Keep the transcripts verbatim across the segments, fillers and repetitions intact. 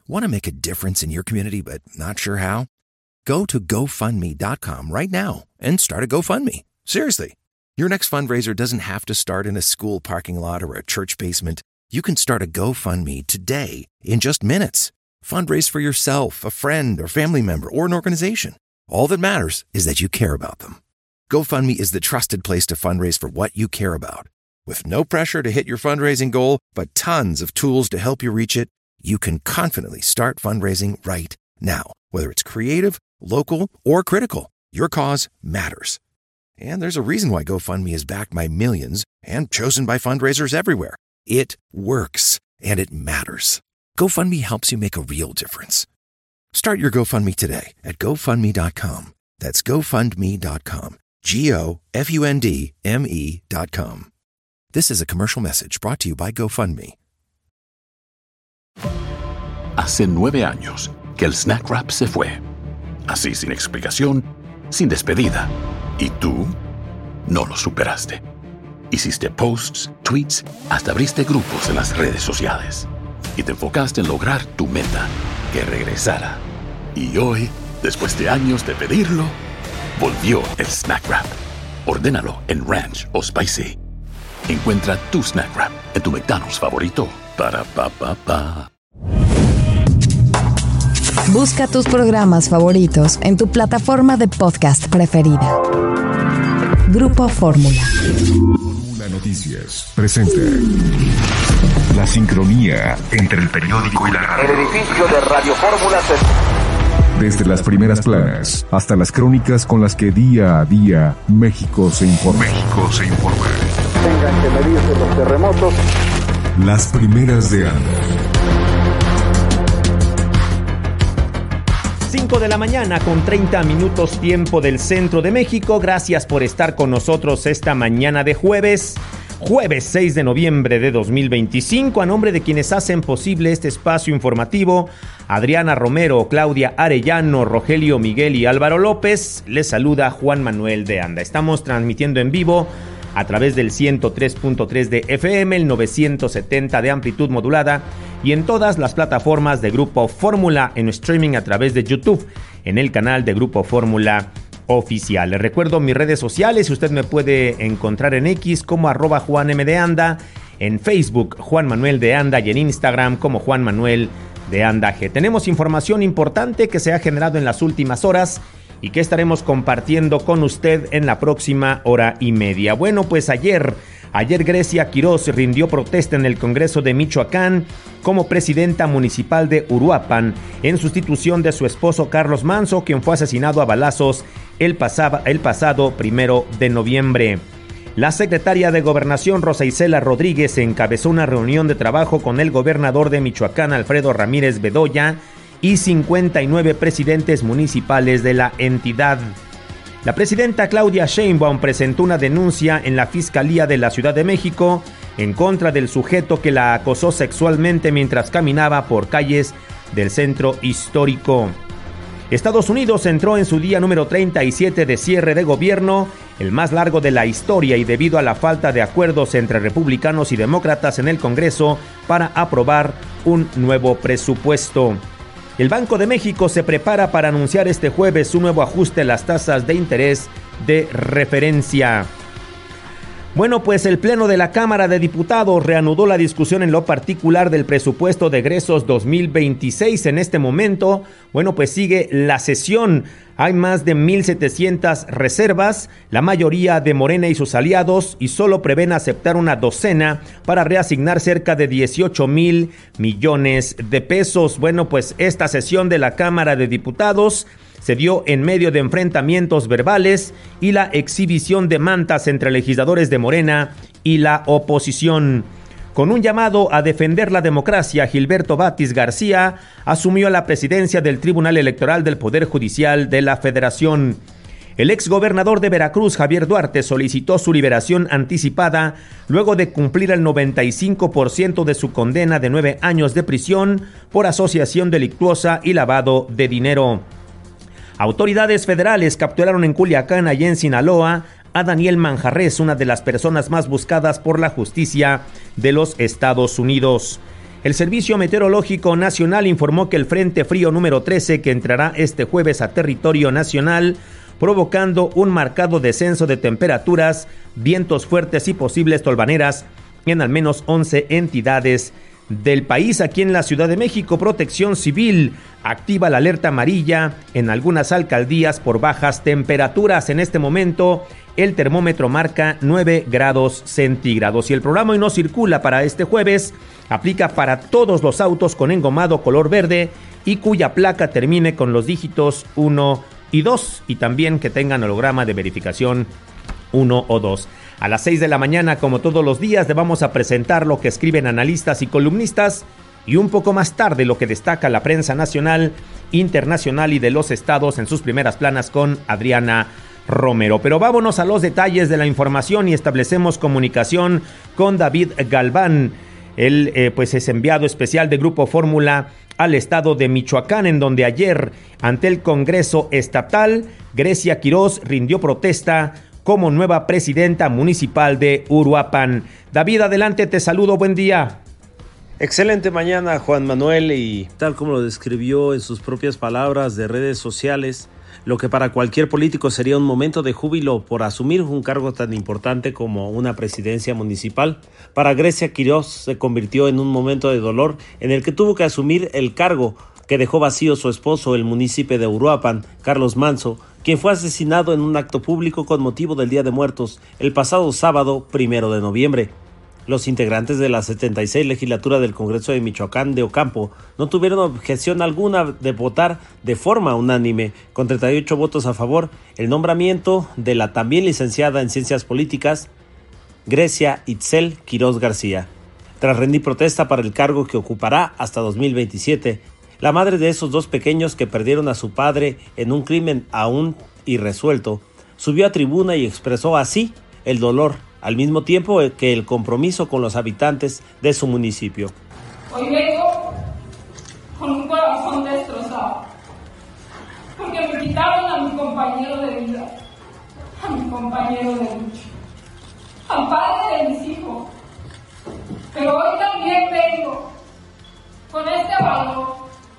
Want to make a difference in your community but not sure how? Go to go fund me dot com right now and start a GoFundMe. Seriously. Your next fundraiser doesn't have to start in a school parking lot or a church basement. You can start a GoFundMe today in just minutes. Fundraise for yourself, a friend, or family member, or an organization. All that matters is that you care about them. GoFundMe is the trusted place to fundraise for what you care about. With no pressure to hit your fundraising goal, but tons of tools to help you reach it, you can confidently start fundraising right now. Whether it's creative, local, or critical, your cause matters. And there's a reason why GoFundMe is backed by millions and chosen by fundraisers everywhere. It works, and it matters. GoFundMe helps you make a real difference. Start your GoFundMe today at go fund me dot com. That's go fund me dot com. G O F U N D M E dot com. This is a commercial message brought to you by GoFundMe. Hace nueve años que el Snack Wrap se fue. Así, sin explicación, sin despedida. ¿Y tú? No lo superaste. Hiciste posts, tweets, hasta abriste grupos en las redes sociales. Y te enfocaste en lograr tu meta, que regresara. Y hoy, después de años de pedirlo, volvió el Snack Wrap. Ordénalo en Ranch o Spicy. Encuentra tu Snack Wrap en tu McDonald's favorito. Para pa pa pa. Busca tus programas favoritos en tu plataforma de podcast preferida. Grupo Fórmula. Fórmula Noticias presenta la sincronía entre el periódico y la radio. El edificio de Radio Fórmula se... Desde las primeras planas hasta las crónicas con las que día a día México se informa. México se informa. Tengan que medirse los terremotos. Las primeras de Anda. cinco de la mañana con treinta minutos tiempo del centro de México. Gracias por estar con nosotros esta mañana de jueves. Jueves seis de noviembre de dos mil veinticinco, a nombre de quienes hacen posible este espacio informativo, Adriana Romero, Claudia Arellano, Rogelio Miguel y Álvaro López, les saluda Juan Manuel de Anda. Estamos transmitiendo en vivo a través del ciento tres punto tres de F M, el novecientos setenta de amplitud modulada y en todas las plataformas de Grupo Fórmula, en streaming a través de YouTube, en el canal de Grupo Fórmula Oficial. Les recuerdo mis redes sociales. Usted me puede encontrar en X como arroba Juan M de Anda, en Facebook Juan Manuel de Anda y en Instagram como Juan Manuel de Anda G. Tenemos información importante que se ha generado en las últimas horas y que estaremos compartiendo con usted en la próxima hora y media. Bueno, pues ayer, ayer Grecia Quiroz rindió protesta en el Congreso de Michoacán como presidenta municipal de Uruapan en sustitución de su esposo Carlos Manso, quien fue asesinado a balazos el, pasaba, el pasado primero de noviembre. La secretaria de Gobernación Rosa Isela Rodríguez encabezó una reunión de trabajo con el gobernador de Michoacán Alfredo Ramírez Bedoya y cincuenta y nueve presidentes municipales de la entidad. La presidenta Claudia Sheinbaum presentó una denuncia en la Fiscalía de la Ciudad de México en contra del sujeto que la acosó sexualmente mientras caminaba por calles del centro histórico. Estados Unidos entró en su día número treinta y siete de cierre de gobierno, el más largo de la historia, y debido a la falta de acuerdos entre republicanos y demócratas en el Congreso para aprobar un nuevo presupuesto. El Banco de México se prepara para anunciar este jueves un nuevo ajuste a las tasas de interés de referencia. Bueno, pues el Pleno de la Cámara de Diputados reanudó la discusión en lo particular del presupuesto de egresos dos mil veintiséis. En este momento, bueno, pues sigue la sesión. Hay más de mil setecientas reservas, la mayoría de Morena y sus aliados, y solo prevén aceptar una docena para reasignar cerca de dieciocho mil millones de pesos. Bueno, pues esta sesión de la Cámara de Diputados se dio en medio de enfrentamientos verbales y la exhibición de mantas entre legisladores de Morena y la oposición. Con un llamado a defender la democracia, Gilberto Batis García asumió la presidencia del Tribunal Electoral del Poder Judicial de la Federación. El exgobernador de Veracruz, Javier Duarte, solicitó su liberación anticipada luego de cumplir el noventa y cinco por ciento de su condena de nueve años de prisión por asociación delictuosa y lavado de dinero. Autoridades federales capturaron en Culiacán y en Sinaloa a Daniel Manjarres, una de las personas más buscadas por la justicia de los Estados Unidos. El Servicio Meteorológico Nacional informó que el Frente Frío número trece, que entrará este jueves a territorio nacional, provocando un marcado descenso de temperaturas, vientos fuertes y posibles tolvaneras en al menos once entidades del país. Aquí en la Ciudad de México, Protección Civil activa la alerta amarilla en algunas alcaldías por bajas temperaturas. En este momento, el termómetro marca nueve grados centígrados. Y el programa Hoy No Circula para este jueves aplica para todos los autos con engomado color verde y cuya placa termine con los dígitos uno y dos, y también que tengan holograma de verificación uno o dos. A las seis de la mañana, como todos los días, le vamos a presentar lo que escriben analistas y columnistas, y un poco más tarde lo que destaca la prensa nacional, internacional y de los estados en sus primeras planas con Adriana Romero. Pero vámonos a los detalles de la información y establecemos comunicación con David Galván. Él eh, pues es enviado especial de Grupo Fórmula al estado de Michoacán, en donde ayer, ante el Congreso Estatal, Grecia Quirós rindió protesta como nueva presidenta municipal de Uruapan. David, adelante, te saludo, buen día. Excelente mañana, Juan Manuel, y tal como lo describió en sus propias palabras de redes sociales, lo que para cualquier político sería un momento de júbilo por asumir un cargo tan importante como una presidencia municipal, para Grecia Quirós se convirtió en un momento de dolor en el que tuvo que asumir el cargo que dejó vacío su esposo, el municipio de Uruapan, Carlos Manso, quien fue asesinado en un acto público con motivo del Día de Muertos el pasado sábado primero de noviembre. Los integrantes de la setenta y seis legislatura del Congreso de Michoacán de Ocampo no tuvieron objeción alguna de votar de forma unánime, con treinta y ocho votos a favor, el nombramiento de la también licenciada en Ciencias Políticas, Grecia Itzel Quirós García. Tras rendir protesta para el cargo que ocupará hasta dos mil veintisiete, la madre de esos dos pequeños que perdieron a su padre en un crimen aún irresuelto, subió a tribuna y expresó así el dolor, al mismo tiempo que el compromiso con los habitantes de su municipio. Hoy vengo con un corazón destrozado, porque me quitaron a mi compañero de vida, a mi compañero de lucha, al padre de mis hijos. Pero hoy también vengo con este valor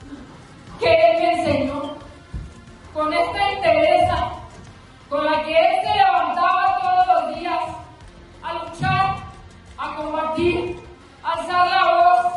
que él me enseñó, con esta entereza con la que él se levantaba todos los días a luchar, a combatir, a alzar la voz,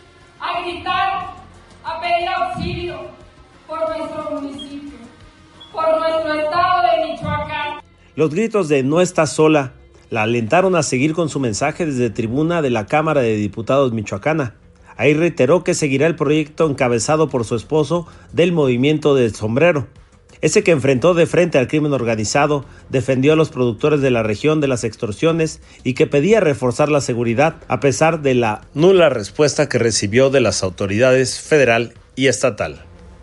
a gritar, a pedir auxilio por nuestro municipio, por nuestro estado de Michoacán. Los gritos de "no estás sola" la alentaron a seguir con su mensaje desde tribuna de la Cámara de Diputados michoacana. Ahí reiteró que seguirá el proyecto encabezado por su esposo del Movimiento del Sombrero, ese que enfrentó de frente al crimen organizado, defendió a los productores de la región de las extorsiones y que pedía reforzar la seguridad a pesar de la nula respuesta que recibió de las autoridades federal y estatal.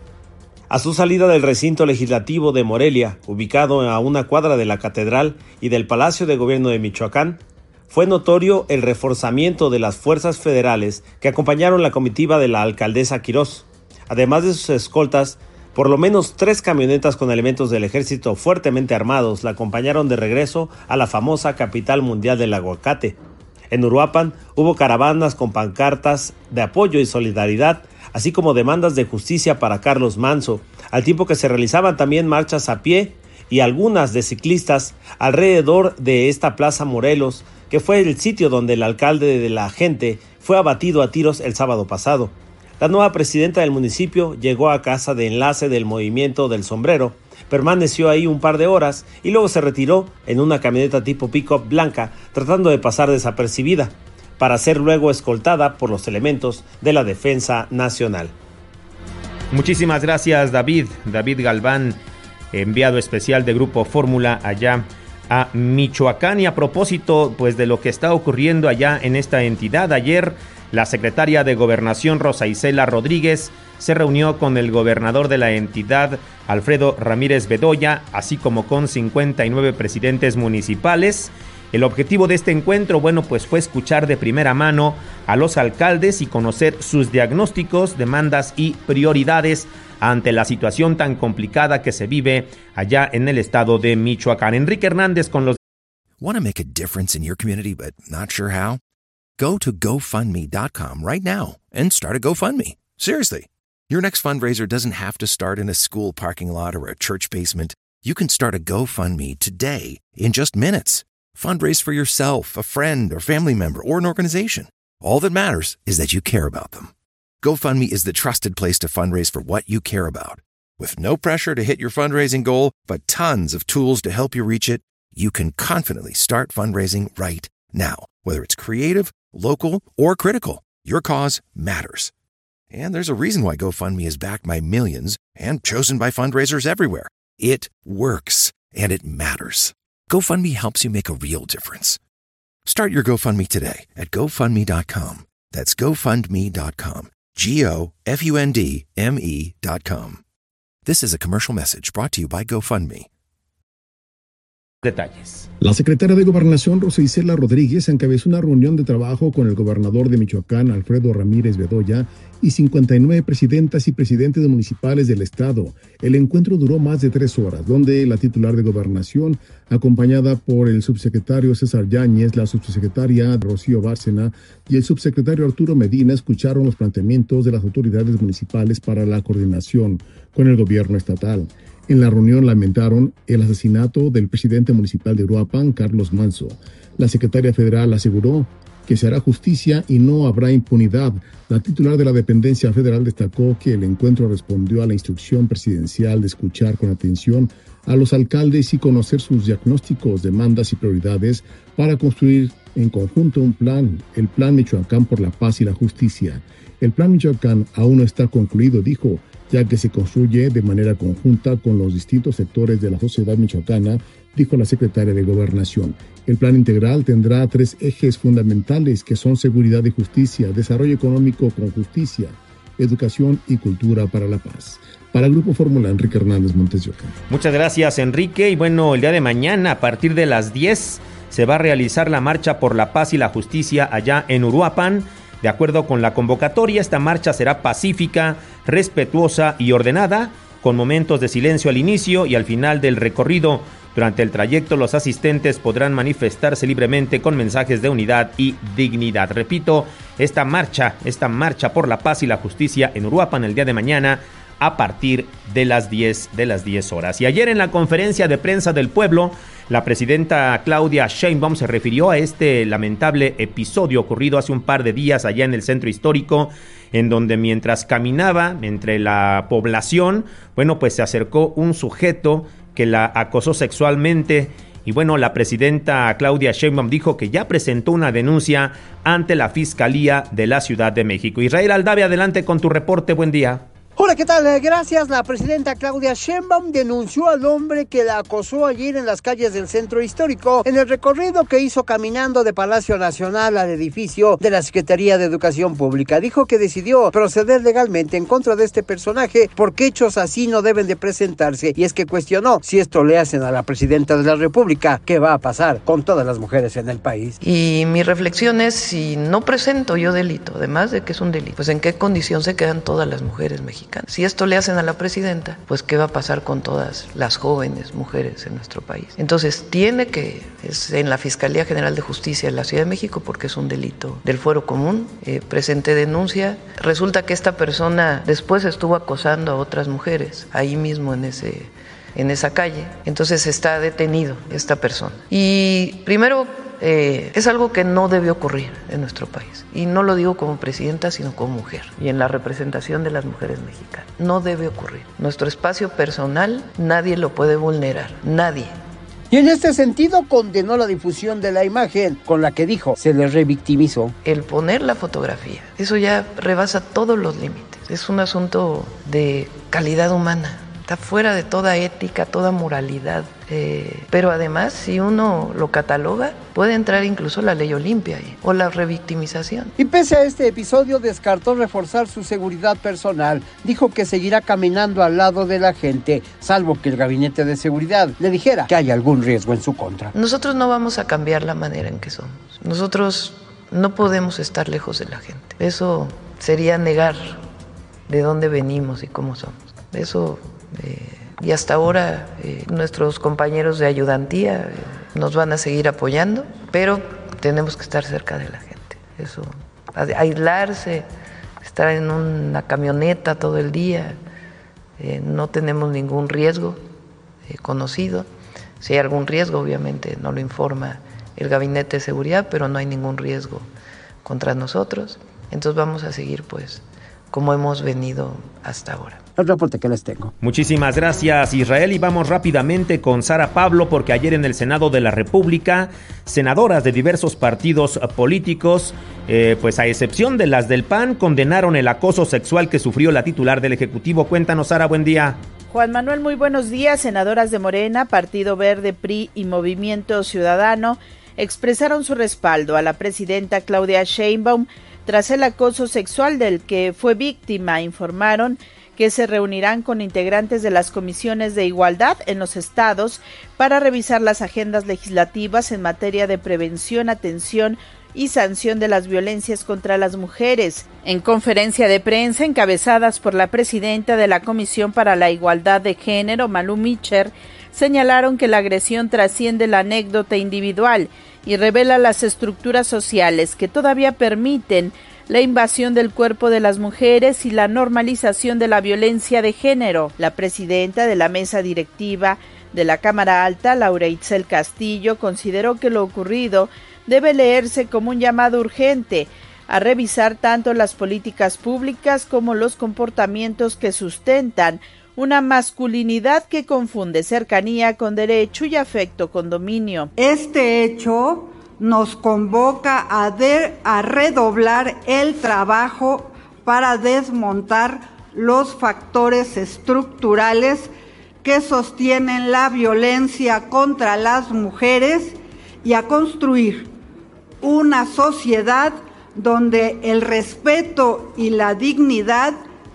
A su salida del recinto legislativo de Morelia, ubicado a una cuadra de la Catedral y del Palacio de Gobierno de Michoacán, fue notorio el reforzamiento de las fuerzas federales que acompañaron la comitiva de la alcaldesa Quirós. Además de sus escoltas, por lo menos tres camionetas con elementos del ejército fuertemente armados la acompañaron de regreso a la famosa capital mundial del aguacate. En Uruapan hubo caravanas con pancartas de apoyo y solidaridad, así como demandas de justicia para Carlos Manso, al tiempo que se realizaban también marchas a pie y algunas de ciclistas alrededor de esta Plaza Morelos, que fue el sitio donde el alcalde de la gente fue abatido a tiros el sábado pasado. La nueva presidenta del municipio llegó a casa de enlace del Movimiento del Sombrero, permaneció ahí un par de horas y luego se retiró en una camioneta tipo pick-up blanca, tratando de pasar desapercibida, para ser luego escoltada por los elementos de la Defensa Nacional. Muchísimas gracias, David. David Galván, enviado especial de Grupo Fórmula allá a Michoacán. Y a propósito pues de lo que está ocurriendo allá en esta entidad, ayer la secretaria de Gobernación, Rosa Isela Rodríguez, se reunió con el gobernador de la entidad, Alfredo Ramírez Bedoya, así como con cincuenta y nueve presidentes municipales. El objetivo de este encuentro, bueno, pues fue escuchar de primera mano a los alcaldes y conocer sus diagnósticos, demandas y prioridades ante la situación tan complicada que se vive allá en el estado de Michoacán. Enrique Hernández con los... Want to make a difference in your community but not sure how? Go to GoFundMe dot com right now and start a GoFundMe. Seriously. Your next fundraiser doesn't have to start in a school parking lot or a church basement. You can start a GoFundMe today in just minutes. Fundraise for yourself, a friend, or family member, or an organization. All that matters is that you care about them. GoFundMe is the trusted place to fundraise for what you care about. With no pressure to hit your fundraising goal, but tons of tools to help you reach it, you can confidently start fundraising right now. Whether it's creative, local, or critical, your cause matters. And there's a reason why GoFundMe is backed by millions and chosen by fundraisers everywhere. It works, and it matters. GoFundMe helps you make a real difference. Start your GoFundMe today at GoFundMe dot com. That's GoFundMe dot com. G O F U N D M E dot com. This is a commercial message brought to you by GoFundMe. Detalles. La secretaria de Gobernación, Rosa Isela Rodríguez, encabezó una reunión de trabajo con el gobernador de Michoacán, Alfredo Ramírez Bedoya, y cincuenta y nueve presidentas y presidentes municipales del estado. El encuentro duró más de tres horas, donde la titular de Gobernación, acompañada por el subsecretario César Yáñez, la subsecretaria Rocío Bárcena y el subsecretario Arturo Medina, escucharon los planteamientos de las autoridades municipales para la coordinación con el gobierno estatal. En la reunión lamentaron el asesinato del presidente municipal de Uruapan, Carlos Manzo. La secretaria federal aseguró que se hará justicia y no habrá impunidad. La titular de la dependencia federal destacó que el encuentro respondió a la instrucción presidencial de escuchar con atención a los alcaldes y conocer sus diagnósticos, demandas y prioridades para construir en conjunto un plan, el Plan Michoacán por la Paz y la Justicia. El Plan Michoacán aún no está concluido, dijo, ya que se construye de manera conjunta con los distintos sectores de la sociedad michoacana, dijo la secretaria de Gobernación. El plan integral tendrá tres ejes fundamentales que son seguridad y justicia, desarrollo económico con justicia, educación y cultura para la paz. Para el Grupo Fórmula, Enrique Hernández Montes de Oca. Muchas gracias, Enrique. Y bueno, el día de mañana, a partir de las diez, se va a realizar la Marcha por la Paz y la Justicia allá en Uruapan. De acuerdo con la convocatoria, esta marcha será pacífica, respetuosa y ordenada, con momentos de silencio al inicio y al final del recorrido. Durante el trayecto, los asistentes podrán manifestarse libremente con mensajes de unidad y dignidad. Repito, esta marcha, esta marcha por la paz y la justicia en Uruapan el día de mañana a partir de las diez de las diez horas. Y ayer en la conferencia de prensa del pueblo, la presidenta Claudia Sheinbaum se refirió a este lamentable episodio ocurrido hace un par de días allá en el centro histórico, en donde mientras caminaba entre la población, bueno, pues se acercó un sujeto que la acosó sexualmente. Y bueno, la presidenta Claudia Sheinbaum dijo que ya presentó una denuncia ante la Fiscalía de la Ciudad de México. Israel Aldave, adelante con tu reporte. Buen día. Hola, ¿qué tal? Gracias. La presidenta Claudia Sheinbaum denunció al hombre que la acosó ayer en las calles del centro histórico en el recorrido que hizo caminando de Palacio Nacional al edificio de la Secretaría de Educación Pública. Dijo que decidió proceder legalmente en contra de este personaje porque hechos así no deben de presentarse, y es que cuestionó si esto le hacen a la presidenta de la República, ¿qué va a pasar con todas las mujeres en el país? Y mi reflexión es, si no presento yo delito, además de que es un delito, pues en qué condición se quedan todas las mujeres mexicanas. Si esto le hacen a la presidenta, pues ¿qué va a pasar con todas las jóvenes mujeres en nuestro país? Entonces tiene que, es en la Fiscalía General de Justicia de la Ciudad de México, porque es un delito del fuero común, eh, presenté denuncia. Resulta que esta persona después estuvo acosando a otras mujeres, ahí mismo en ese... en esa calle, entonces está detenido esta persona. Y primero, eh, es algo que no debe ocurrir en nuestro país, y no lo digo como presidenta, sino como mujer, y en la representación de las mujeres mexicanas. No debe ocurrir. Nuestro espacio personal nadie lo puede vulnerar, nadie. Y en este sentido condenó la difusión de la imagen con la que dijo se le revictimizó. El poner la fotografía, eso ya rebasa todos los límites. Es un asunto de calidad humana. Está fuera de toda ética, toda moralidad. Eh, pero además, si uno lo cataloga, puede entrar incluso la ley Olimpia ahí, o la revictimización. Y pese a este episodio, descartó reforzar su seguridad personal. Dijo que seguirá caminando al lado de la gente, salvo que el gabinete de seguridad le dijera que hay algún riesgo en su contra. Nosotros no vamos a cambiar la manera en que somos. Nosotros no podemos estar lejos de la gente. Eso sería negar de dónde venimos y cómo somos. Eso... Eh, y hasta ahora eh, nuestros compañeros de ayudantía eh, nos van a seguir apoyando, pero tenemos que estar cerca de la gente. Eso, aislarse estar en una camioneta todo el día, eh, no tenemos ningún riesgo eh, conocido. Si hay algún riesgo, obviamente no lo informa el Gabinete de Seguridad, pero no hay ningún riesgo contra nosotros. Entonces vamos a seguir pues como hemos venido hasta ahora. El reporte que les tengo. Muchísimas gracias, Israel, y vamos rápidamente con Sara Pablo, porque ayer en el Senado de la República, senadoras de diversos partidos políticos, eh, pues a excepción de las del P A N, condenaron el acoso sexual que sufrió la titular del Ejecutivo. Cuéntanos, Sara, buen día. Juan Manuel, muy buenos días. Senadoras de Morena, Partido Verde, P R I y Movimiento Ciudadano expresaron su respaldo a la presidenta Claudia Sheinbaum tras el acoso sexual del que fue víctima. Informaron que se reunirán con integrantes de las comisiones de igualdad en los estados para revisar las agendas legislativas en materia de prevención, atención y sanción de las violencias contra las mujeres. En conferencia de prensa encabezadas por la presidenta de la Comisión para la Igualdad de Género, Malú Micher, señalaron que la agresión trasciende la anécdota individual y revela las estructuras sociales que todavía permiten la invasión del cuerpo de las mujeres y la normalización de la violencia de género. La presidenta de la mesa directiva de la Cámara Alta, Laura Itzel Castillo, consideró que lo ocurrido debe leerse como un llamado urgente a revisar tanto las políticas públicas como los comportamientos que sustentan una masculinidad que confunde cercanía con derecho y afecto con dominio. Este hecho nos convoca a, de, a redoblar el trabajo para desmontar los factores estructurales que sostienen la violencia contra las mujeres y a construir una sociedad donde el respeto y la dignidad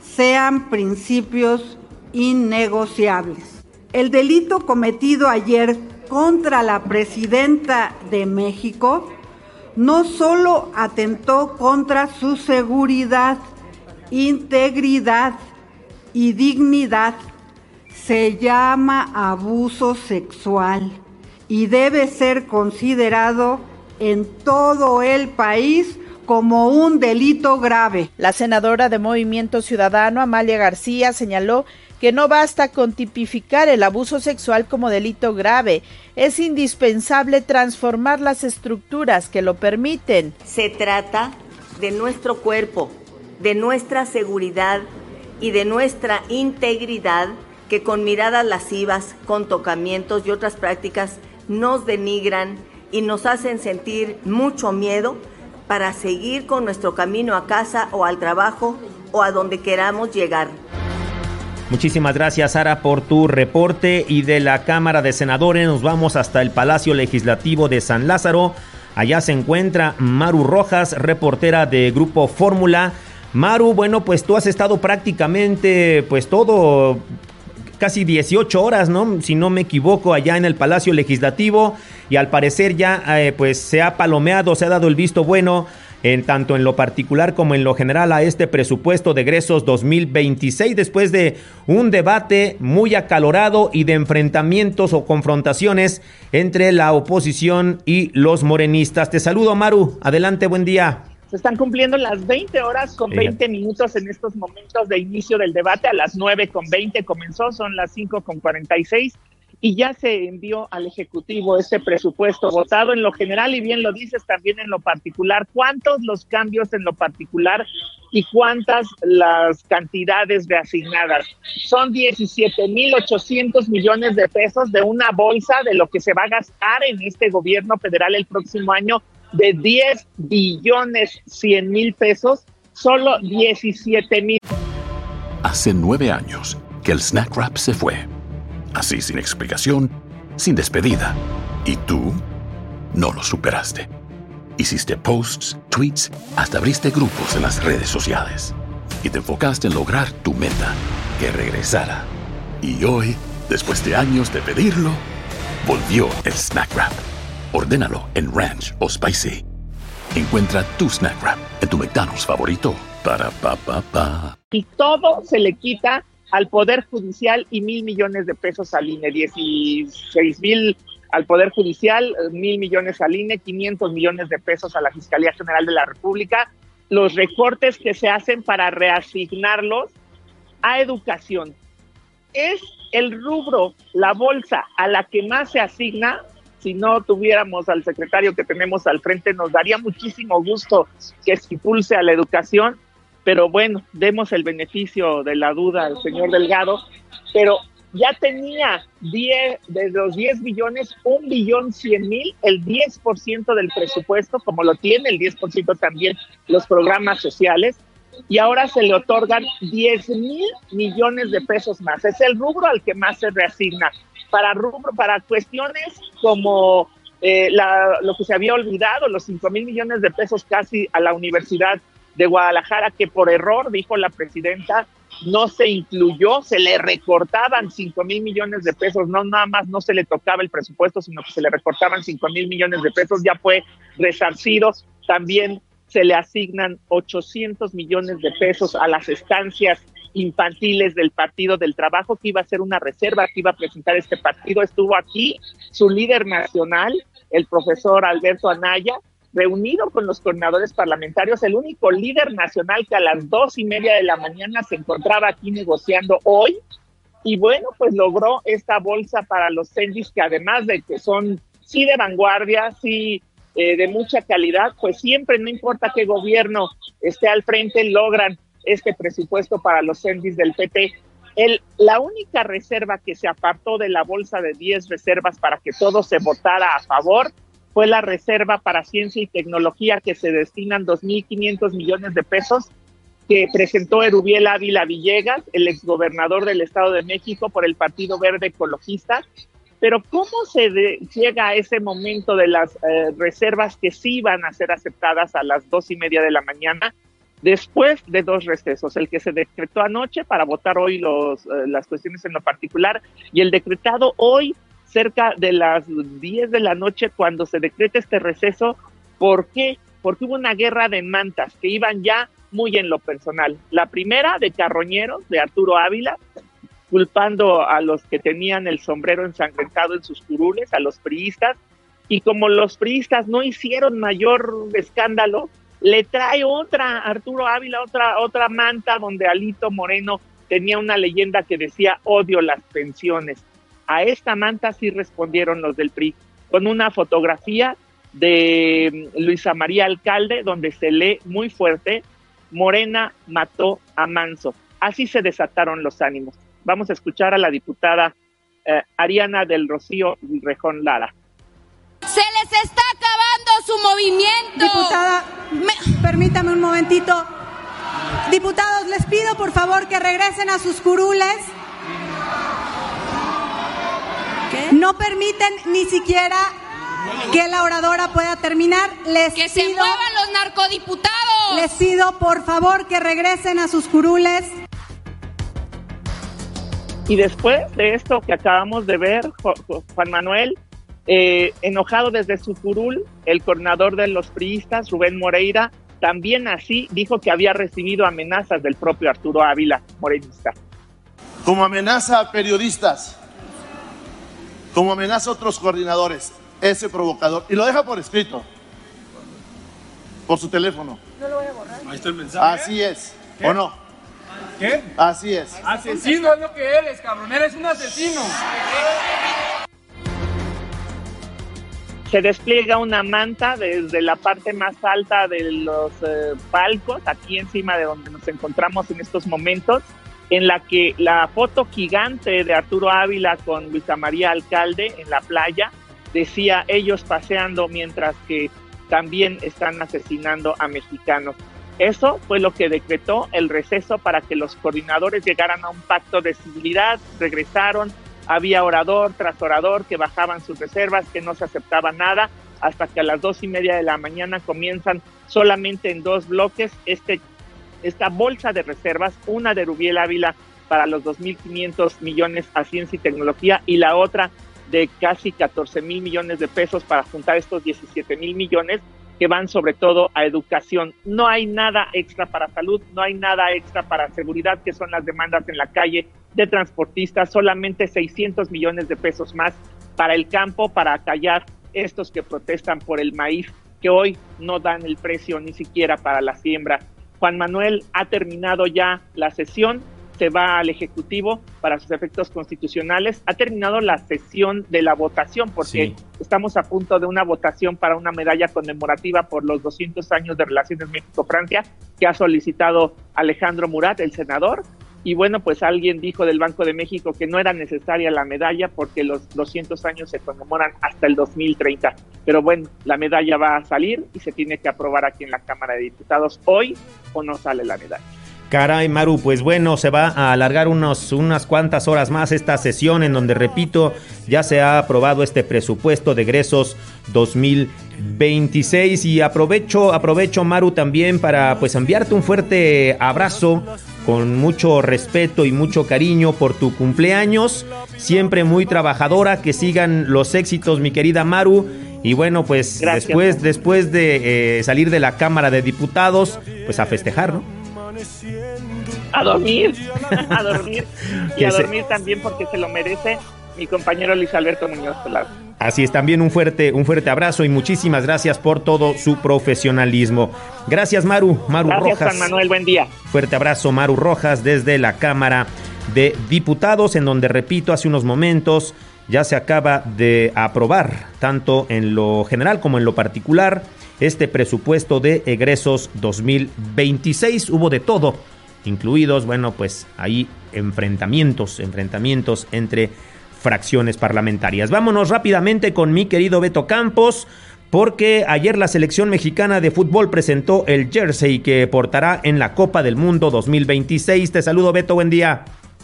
sean principios innegociables. El delito cometido ayer contra la presidenta de México no solo atentó contra su seguridad, integridad y dignidad, se llama abuso sexual y debe ser considerado en todo el país como un delito grave. La senadora de Movimiento Ciudadano, Amalia García, señaló que no basta con tipificar el abuso sexual como delito grave, es indispensable transformar las estructuras que lo permiten. Se trata de nuestro cuerpo, de nuestra seguridad y de nuestra integridad, que con miradas lascivas, con tocamientos y otras prácticas nos denigran y nos hacen sentir mucho miedo para seguir con nuestro camino a casa o al trabajo o a donde queramos llegar. Muchísimas gracias, Sara, por tu reporte. Y de la Cámara de Senadores nos vamos hasta el Palacio Legislativo de San Lázaro. Allá se encuentra Maru Rojas, reportera de Grupo Fórmula. Maru, bueno, pues tú has estado prácticamente pues todo, casi dieciocho horas, ¿no? Si no me equivoco, allá en el Palacio Legislativo, y al parecer ya eh, pues se ha palomeado, se ha dado el visto bueno en tanto en lo particular como en lo general a este presupuesto de egresos dos mil veintiséis, después de un debate muy acalorado y de enfrentamientos o confrontaciones entre la oposición y los morenistas. Te saludo, Maru, adelante, buen día. Se están cumpliendo las veinte horas con veinte minutos en estos momentos de inicio del debate. A las nueve con veinte comenzó, son las cinco con cuarenta y seis y ya se envió al Ejecutivo este presupuesto votado en lo general y bien lo dices también en lo particular. ¿Cuántos los cambios en lo particular y cuántas las cantidades reasignadas? Son diecisiete mil ochocientos millones de pesos de una bolsa de lo que se va a gastar en este gobierno federal el próximo año de diez billones cien mil pesos, solo diecisiete mil. Hace nueve años que el Snack Wrap se fue. Así, sin explicación, sin despedida. Y tú no lo superaste. Hiciste posts, tweets, hasta abriste grupos en las redes sociales. Y te enfocaste en lograr tu meta, que regresara. Y hoy, después de años de pedirlo, volvió el Snack Wrap. Ordénalo en Ranch o Spicy. Encuentra tu Snack Wrap en tu McDonald's favorito. Para pa pa pa. Y todo se le quita al Poder Judicial y mil millones de pesos al I N E. dieciséis mil al Poder Judicial, mil millones al I N E, quinientos millones de pesos a la Fiscalía General de la República. los recortes que se hacen para reasignarlos a educación. Es el rubro, la bolsa a la que más se asigna. Si no tuviéramos al secretario que tenemos al frente, nos daría muchísimo gusto que se impulse a la educación, pero bueno, demos el beneficio de la duda al señor Delgado, pero ya tenía diez, de los diez billones, un billón cien mil, el diez por ciento del presupuesto, como lo tiene el diez por ciento también los programas sociales, y ahora se le otorgan diez mil millones de pesos más. Es el rubro al que más se reasigna. Para rubro, para cuestiones como eh, la, lo que se había olvidado, los cinco mil millones de pesos casi a la Universidad de Guadalajara, que por error, dijo la presidenta, no se incluyó, se le recortaban cinco mil millones de pesos, no nada más no se le tocaba el presupuesto, sino que se le recortaban cinco mil millones de pesos, ya fue resarcido. También se le asignan ochocientos millones de pesos a las estancias infantiles del Partido del Trabajo, que iba a ser una reserva que iba a presentar este partido. Estuvo aquí su líder nacional, el profesor Alberto Anaya, reunido con los coordinadores parlamentarios, el único líder nacional que a las dos y media de la mañana se encontraba aquí negociando hoy, y bueno, pues logró esta bolsa para los CENDIs, que además de que son sí de vanguardia, sí eh, de mucha calidad, pues siempre, no importa qué gobierno esté al frente, logran este presupuesto para los CENDIs del P T. El, la única reserva que se apartó de la bolsa de diez reservas para que todo se votara a favor fue la reserva para ciencia y tecnología, que se destinan dos mil quinientos millones de pesos, que presentó Erubiel Ávila Villegas, el exgobernador del Estado de México por el Partido Verde Ecologista. Pero ¿cómo se de, llega a ese momento de las eh, reservas que sí iban a ser aceptadas a las dos y media de la mañana? Después de dos recesos, el que se decretó anoche para votar hoy los, eh, las cuestiones en lo particular, y el decretado hoy cerca de las diez de la noche cuando se decreta este receso. ¿Por qué? Porque hubo una guerra de mantas que iban ya muy en lo personal. La primera de carroñeros, de Arturo Ávila, culpando a los que tenían el sombrero ensangrentado en sus curules, a los priistas, y como los priistas no hicieron mayor escándalo, le trae otra, Arturo Ávila, otra, otra manta donde Alito Moreno tenía una leyenda que decía odio las pensiones. A esta manta sí respondieron los del P R I, con una fotografía de Luisa María Alcalde, donde se lee muy fuerte, Morena mató a Manso. Así se desataron los ánimos. Vamos a escuchar a la diputada eh, Ariana del Rocío Rejón Lara. Se les está acabando su movimiento. Diputada, Me... permítame un momentito. Diputados, les pido por favor que regresen a sus curules. ¿Qué? No permiten ni siquiera que la oradora pueda terminar. Les que pido, se muevan los narcodiputados. Les pido por favor que regresen a sus curules. Y después de esto que acabamos de ver, Juan Manuel, eh, enojado desde su curul, el coordinador de los priistas, Rubén Moreira, también así dijo que había recibido amenazas del propio Arturo Ávila, morenista. Como amenaza a periodistas, como amenaza a otros coordinadores, ese provocador, y lo deja por escrito, por su teléfono. No lo voy a borrar. Ahí está el mensaje. Así es, ¿qué? ¿O no? ¿Qué? Así es. Asesino es lo que eres, cabrón, eres un asesino. Se despliega una manta desde la parte más alta de los eh, palcos, aquí encima de donde nos encontramos en estos momentos, en la que la foto gigante de Arturo Ávila con Luisa María Alcalde en la playa decía ellos paseando mientras que también están asesinando a mexicanos. Eso fue lo que decretó el receso para que los coordinadores llegaran a un pacto de civilidad, regresaron, había orador tras orador que bajaban sus reservas, que no se aceptaba nada, hasta que a las dos y media de la mañana comienzan solamente en dos bloques este esta bolsa de reservas, una de Erubiel Ávila para los dos mil quinientos millones a ciencia y tecnología y la otra de casi catorce mil millones de pesos para juntar estos diecisiete mil millones que van sobre todo a educación. No hay nada extra para salud, no hay nada extra para seguridad, que son las demandas en la calle de transportistas, solamente seiscientos millones de pesos más para el campo, para acallar estos que protestan por el maíz que hoy no dan el precio ni siquiera para la siembra. Juan Manuel ha terminado ya la sesión, se va al Ejecutivo para sus efectos constitucionales. Ha terminado la sesión de la votación porque sí. estamos a punto de una votación para una medalla conmemorativa por los doscientos años de relaciones México-Francia que ha solicitado Alejandro Murat, el senador. Y bueno, pues alguien dijo del Banco de México que no era necesaria la medalla porque los doscientos años se conmemoran hasta el dos mil treinta. Pero bueno, la medalla va a salir y se tiene que aprobar aquí en la Cámara de Diputados hoy o no sale la medalla. Caray, Maru, pues bueno, se va a alargar unos, unas cuantas horas más esta sesión en donde, repito, ya se ha aprobado este presupuesto de egresos dos mil veintiséis y aprovecho, aprovecho, Maru, también para pues enviarte un fuerte abrazo con mucho respeto y mucho cariño por tu cumpleaños, siempre muy trabajadora, que sigan los éxitos, mi querida Maru. Y bueno, pues Gracias. después, después de eh, salir de la Cámara de Diputados, pues a festejar, ¿no? A dormir, a dormir y a dormir también porque se lo merece mi compañero Luis Alberto Muñoz Pelado. Así es, también un fuerte, un fuerte abrazo y muchísimas gracias por todo su profesionalismo. Gracias, Maru, Maru gracias, Rojas. Juan Manuel, buen día. Fuerte abrazo, Maru Rojas, desde la Cámara de Diputados, en donde, repito, hace unos momentos ya se acaba de aprobar, tanto en lo general como en lo particular, este presupuesto de egresos dos mil veintiséis. Hubo de todo, incluidos, bueno, pues ahí enfrentamientos, enfrentamientos entre fracciones parlamentarias. Vámonos rápidamente con mi querido Beto Campos, porque ayer la selección mexicana de fútbol presentó el jersey que portará en la Copa del Mundo dos mil veintiséis. Te saludo, Beto, buen día.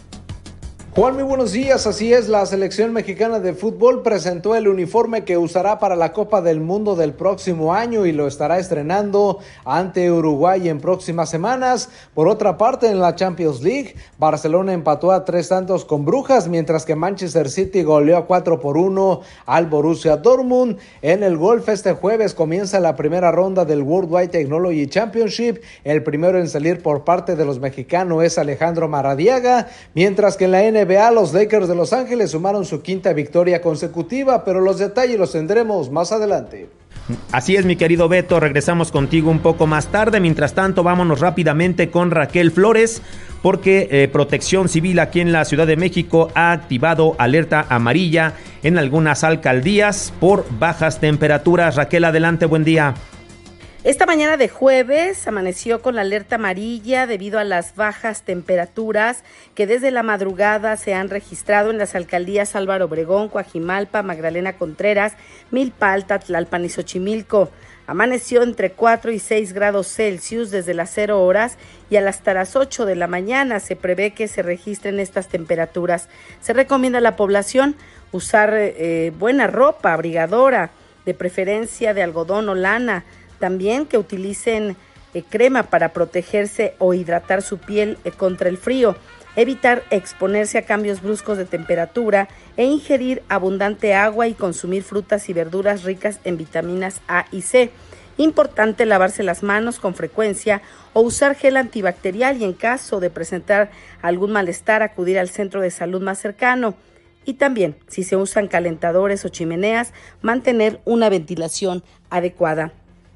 Juan, muy buenos días. Así es, la selección mexicana de fútbol presentó el uniforme que usará para la Copa del Mundo del próximo año y lo estará estrenando ante Uruguay en próximas semanas. Por otra parte, en la Champions League, Barcelona empató a tres tantos con Brujas, mientras que Manchester City goleó a cuatro por uno al Borussia Dortmund. En el golf, este jueves comienza la primera ronda del Worldwide Technology Championship. El primero en salir por parte de los mexicanos es Alejandro Maradiaga, mientras que en la N B A los Lakers de Los Ángeles sumaron su quinta victoria consecutiva, pero los detalles los tendremos más adelante. Así es, mi querido Beto, regresamos contigo un poco más tarde. Mientras tanto, vámonos rápidamente con Raquel Flores, porque eh, Protección Civil aquí en la Ciudad de México ha activado alerta amarilla en algunas alcaldías por bajas temperaturas. Raquel, adelante, buen día. Esta mañana de jueves amaneció con la alerta amarilla debido a las bajas temperaturas que desde la madrugada se han registrado en las alcaldías Álvaro Obregón, Coajimalpa, Magdalena Contreras, Milpalta, Tlalpan y Xochimilco. Amaneció entre cuatro y seis grados Celsius desde las cero horas y hasta las ocho de la mañana se prevé que se registren estas temperaturas. Se recomienda a la población usar eh, buena ropa abrigadora, de preferencia de algodón o lana. También que utilicen eh, crema para protegerse o hidratar su piel eh, contra el frío, evitar exponerse a cambios bruscos de temperatura e ingerir abundante agua y consumir frutas y verduras ricas en vitaminas A y C. Importante lavarse las manos con frecuencia o usar gel antibacterial y en caso de presentar algún malestar acudir al centro de salud más cercano. Y también, si se usan calentadores o chimeneas, mantener una ventilación adecuada.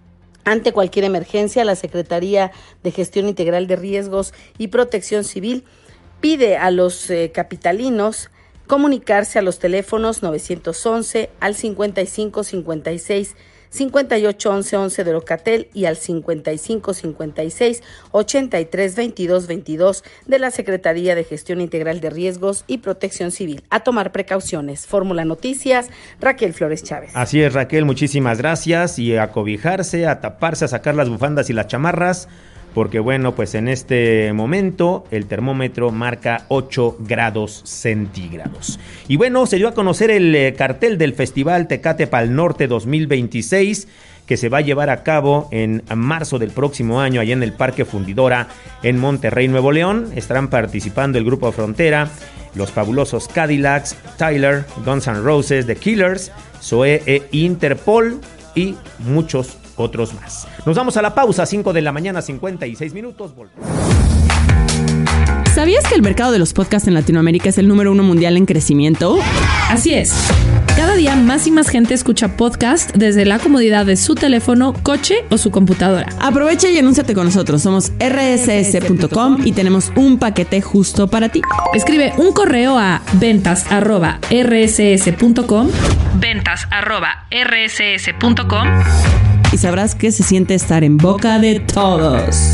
Ante cualquier emergencia, la Secretaría de Gestión Integral de Riesgos y Protección Civil pide a los eh, capitalinos comunicarse a los teléfonos novecientos once al cincuenta y cinco cincuenta y seis cincuenta y ocho once once de Locatel y al cincuenta y cinco cincuenta y seis ochenta y tres veintidós veintidós de la Secretaría de Gestión Integral de Riesgos y Protección Civil. A tomar precauciones. Fórmula Noticias, Raquel Flores Chávez. Así es, Raquel, muchísimas gracias y a cobijarse, a taparse, a sacar las bufandas y las chamarras, porque bueno, pues en este momento el termómetro marca ocho grados centígrados. Y bueno, se dio a conocer el eh, cartel del Festival Tecate Pal Norte dos mil veintiséis, que se va a llevar a cabo en marzo del próximo año allá en el Parque Fundidora en Monterrey, Nuevo León. Estarán participando el Grupo Frontera, los Fabulosos Cadillacs, Tyler, Guns N' Roses, The Killers, Zoé e Interpol y muchos otros más. Nos vamos a la pausa, cinco de la mañana, cincuenta y seis minutos. Volvemos. ¿Sabías que el mercado de los podcasts en Latinoamérica es el número uno mundial en crecimiento? Así es. Cada día más y más gente escucha podcast desde la comodidad de su teléfono, coche o su computadora. Aprovecha y anúnciate con nosotros. Somos erre ese ese punto com y tenemos un paquete justo para ti. Escribe un correo a ventas arroba erre ese ese punto com, ventas arroba erre ese ese punto com y sabrás que se siente estar en boca de todos.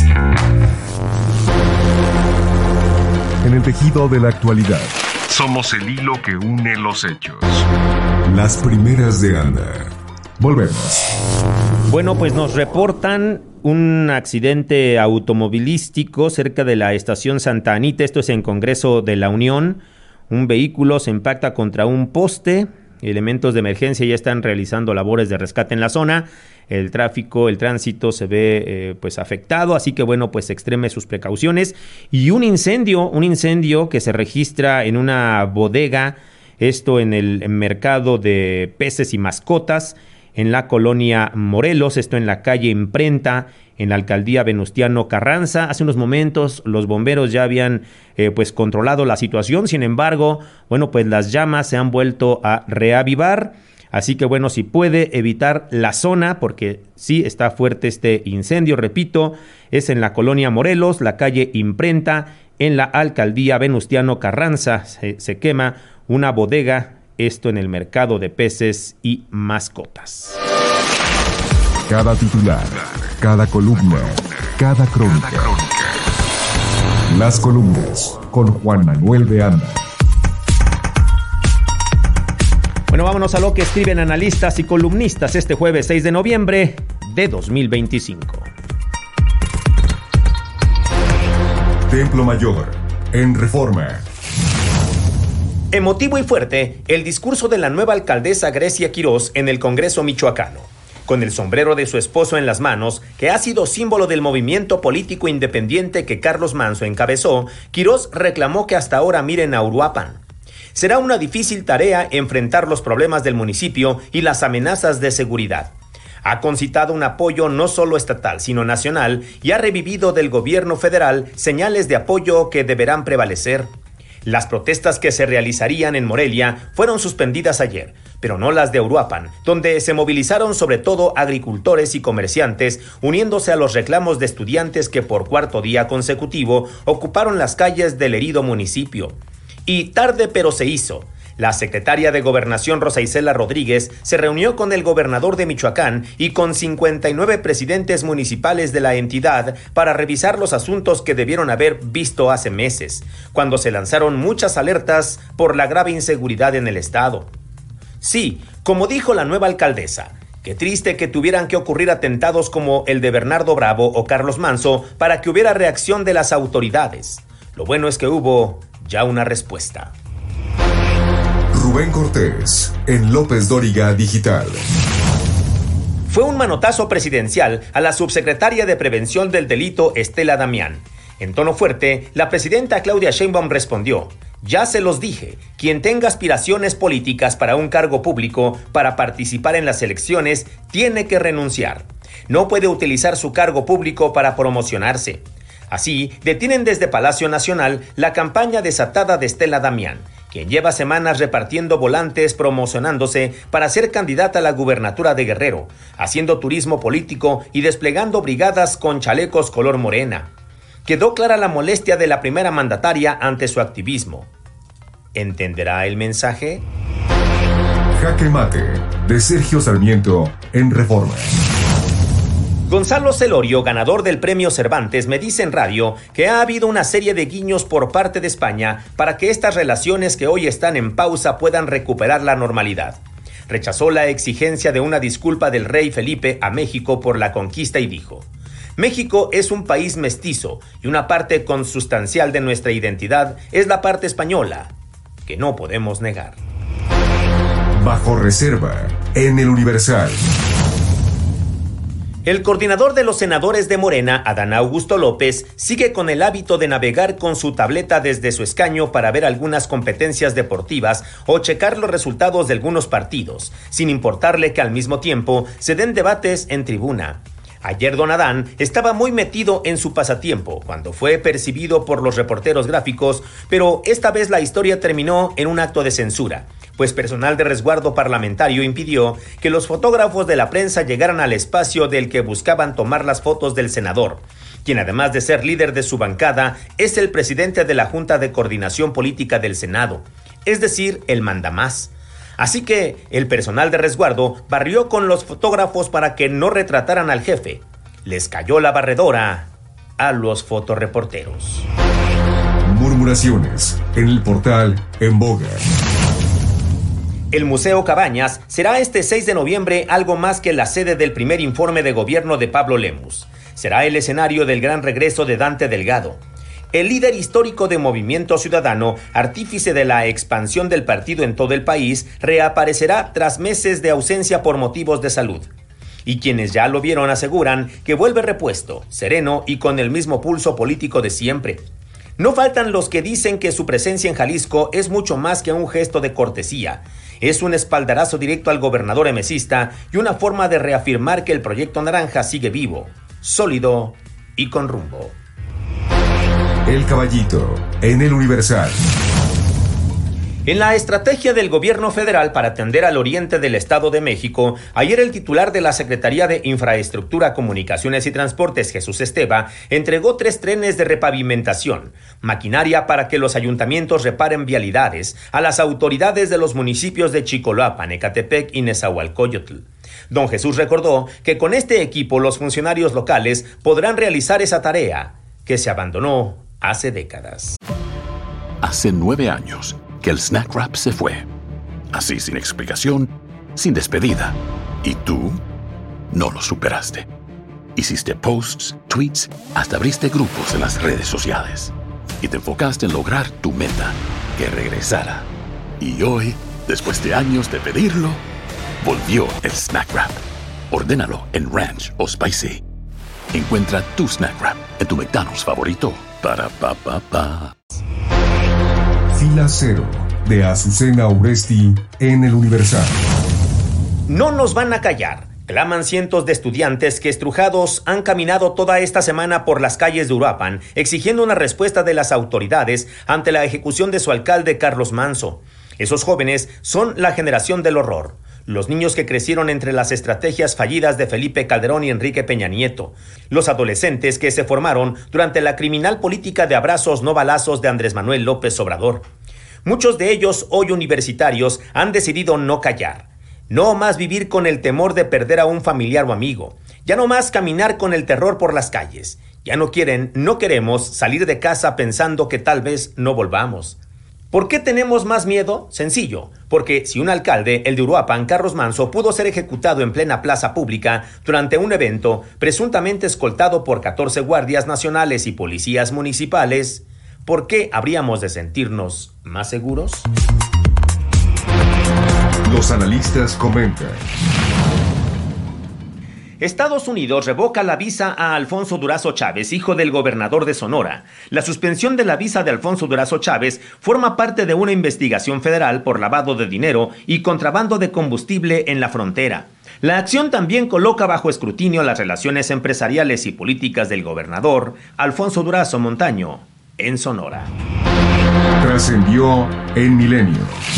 En el tejido de la actualidad. Somos el hilo que une los hechos. Las primeras de Anda. Volvemos. Bueno, pues nos reportan un accidente automovilístico cerca de la estación Santa Anita. Esto es en Congreso de la Unión. Un vehículo se impacta contra un poste. Elementos de emergencia ya están realizando labores de rescate en la zona. El tráfico, el tránsito se ve eh, pues afectado, así que bueno, pues extreme sus precauciones. Y un incendio, un incendio que se registra en una bodega, esto en el mercado de peces y mascotas, en la colonia Morelos, esto en la calle Imprenta, en la alcaldía Venustiano Carranza. Hace unos momentos los bomberos ya habían eh, pues controlado la situación, sin embargo, bueno, pues las llamas se han vuelto a reavivar. Así que bueno, si puede evitar la zona, porque sí está fuerte este incendio, repito, es en la colonia Morelos, la calle Imprenta, en la alcaldía Venustiano Carranza. Se, se quema una bodega, esto en el mercado de peces y mascotas. Cada titular, cada columna, cada crónica. Las columnas con Juan Manuel de Anda. Bueno, vámonos a lo que escriben analistas y columnistas este jueves seis de noviembre de dos mil veinticinco. Templo Mayor, en Reforma. Emotivo y fuerte el discurso de la nueva alcaldesa Grecia Quirós en el Congreso michoacano. Con el sombrero de su esposo en las manos, que ha sido símbolo del movimiento político independiente que Carlos Manzo encabezó, Quirós reclamó que hasta ahora miren a Uruapan. Será una difícil tarea enfrentar los problemas del municipio y las amenazas de seguridad. Ha concitado un apoyo no solo estatal, sino nacional, y ha revivido del gobierno federal señales de apoyo que deberán prevalecer. Las protestas que se realizarían en Morelia fueron suspendidas ayer, pero no las de Uruapan, donde se movilizaron sobre todo agricultores y comerciantes, uniéndose a los reclamos de estudiantes que por cuarto día consecutivo ocuparon las calles del herido municipio. Y tarde pero se hizo. La secretaria de Gobernación Rosa Isela Rodríguez se reunió con el gobernador de Michoacán y con cincuenta y nueve presidentes municipales de la entidad para revisar los asuntos que debieron haber visto hace meses, cuando se lanzaron muchas alertas por la grave inseguridad en el estado. Sí, como dijo la nueva alcaldesa, qué triste que tuvieran que ocurrir atentados como el de Bernardo Bravo o Carlos Manzo para que hubiera reacción de las autoridades. Lo bueno es que hubo ya una respuesta. Rubén Cortés, en López Dóriga Digital. Fue un manotazo presidencial a la subsecretaria de Prevención del Delito, Estela Damián. En tono fuerte, la presidenta Claudia Sheinbaum respondió: ya se los dije, quien tenga aspiraciones políticas para un cargo público para participar en las elecciones tiene que renunciar. No puede utilizar su cargo público para promocionarse. Así, detienen desde Palacio Nacional la campaña desatada de Estela Damián, quien lleva semanas repartiendo volantes promocionándose para ser candidata a la gubernatura de Guerrero, haciendo turismo político y desplegando brigadas con chalecos color morena. Quedó clara la molestia de la primera mandataria ante su activismo. ¿Entenderá el mensaje? Jaque Mate, de Sergio Sarmiento, en Reforma. Gonzalo Celorio, ganador del premio Cervantes, me dice en radio que ha habido una serie de guiños por parte de España para que estas relaciones que hoy están en pausa puedan recuperar la normalidad. Rechazó la exigencia de una disculpa del rey Felipe a México por la conquista y dijo: México es un país mestizo y una parte consustancial de nuestra identidad es la parte española, que no podemos negar. Bajo reserva, en el Universal. El coordinador de los senadores de Morena, Adán Augusto López, sigue con el hábito de navegar con su tableta desde su escaño para ver algunas competencias deportivas o checar los resultados de algunos partidos, sin importarle que al mismo tiempo se den debates en tribuna. Ayer don Adán estaba muy metido en su pasatiempo cuando fue percibido por los reporteros gráficos, pero esta vez la historia terminó en un acto de censura, pues personal de resguardo parlamentario impidió que los fotógrafos de la prensa llegaran al espacio del que buscaban tomar las fotos del senador, quien además de ser líder de su bancada, es el presidente de la Junta de Coordinación Política del Senado, es decir, el mandamás. Así que el personal de resguardo barrió con los fotógrafos para que no retrataran al jefe. Les cayó la barredora a los fotoreporteros. Murmuraciones en el portal En Boga. El Museo Cabañas será este seis de noviembre algo más que la sede del primer informe de gobierno de Pablo Lemus. Será el escenario del gran regreso de Dante Delgado. El líder histórico de Movimiento Ciudadano, artífice de la expansión del partido en todo el país, reaparecerá tras meses de ausencia por motivos de salud. Y quienes ya lo vieron aseguran que vuelve repuesto, sereno y con el mismo pulso político de siempre. No faltan los que dicen que su presencia en Jalisco es mucho más que un gesto de cortesía. Es un espaldarazo directo al gobernador emesista y una forma de reafirmar que el Proyecto Naranja sigue vivo, sólido y con rumbo. El Caballito, en el Universal. En la estrategia del gobierno federal para atender al oriente del Estado de México, ayer el titular de la Secretaría de Infraestructura, Comunicaciones y Transportes, Jesús Esteva, entregó tres trenes de repavimentación, maquinaria para que los ayuntamientos reparen vialidades, a las autoridades de los municipios de Chicoloapan, Ecatepec y Nezahualcóyotl. Don Jesús recordó que con este equipo los funcionarios locales podrán realizar esa tarea que se abandonó hace décadas. Hace nueve años que el Snack Wrap se fue. Así, sin explicación, sin despedida. Y tú no lo superaste. Hiciste posts, tweets, hasta abriste grupos en las redes sociales. Y te enfocaste en lograr tu meta, que regresara. Y hoy, después de años de pedirlo, volvió el Snack Wrap. Ordénalo en Ranch o Spicy. Encuentra tu Snack Wrap en tu McDonald's favorito. Para pa pa pa. Fila Cero, de Azucena Uresti, en el Universal. No nos van a callar, claman cientos de estudiantes que estrujados han caminado toda esta semana por las calles de Uruapan, exigiendo una respuesta de las autoridades ante la ejecución de su alcalde Carlos Manzo. Esos jóvenes son la generación del horror. Los niños que crecieron entre las estrategias fallidas de Felipe Calderón y Enrique Peña Nieto. Los adolescentes que se formaron durante la criminal política de abrazos no balazos de Andrés Manuel López Obrador. Muchos de ellos, hoy universitarios, han decidido no callar. No más vivir con el temor de perder a un familiar o amigo. Ya no más caminar con el terror por las calles. Ya no quieren, no queremos salir de casa pensando que tal vez no volvamos. ¿Por qué tenemos más miedo? Sencillo, porque si un alcalde, el de Uruapan, Carlos Manzo, pudo ser ejecutado en plena plaza pública durante un evento presuntamente escoltado por catorce guardias nacionales y policías municipales, ¿por qué habríamos de sentirnos más seguros? Los analistas comentan. Estados Unidos revoca la visa a Alfonso Durazo Chávez, hijo del gobernador de Sonora. La suspensión de la visa de Alfonso Durazo Chávez forma parte de una investigación federal por lavado de dinero y contrabando de combustible en la frontera. La acción también coloca bajo escrutinio las relaciones empresariales y políticas del gobernador Alfonso Durazo Montaño en Sonora. Trascendió en Milenio.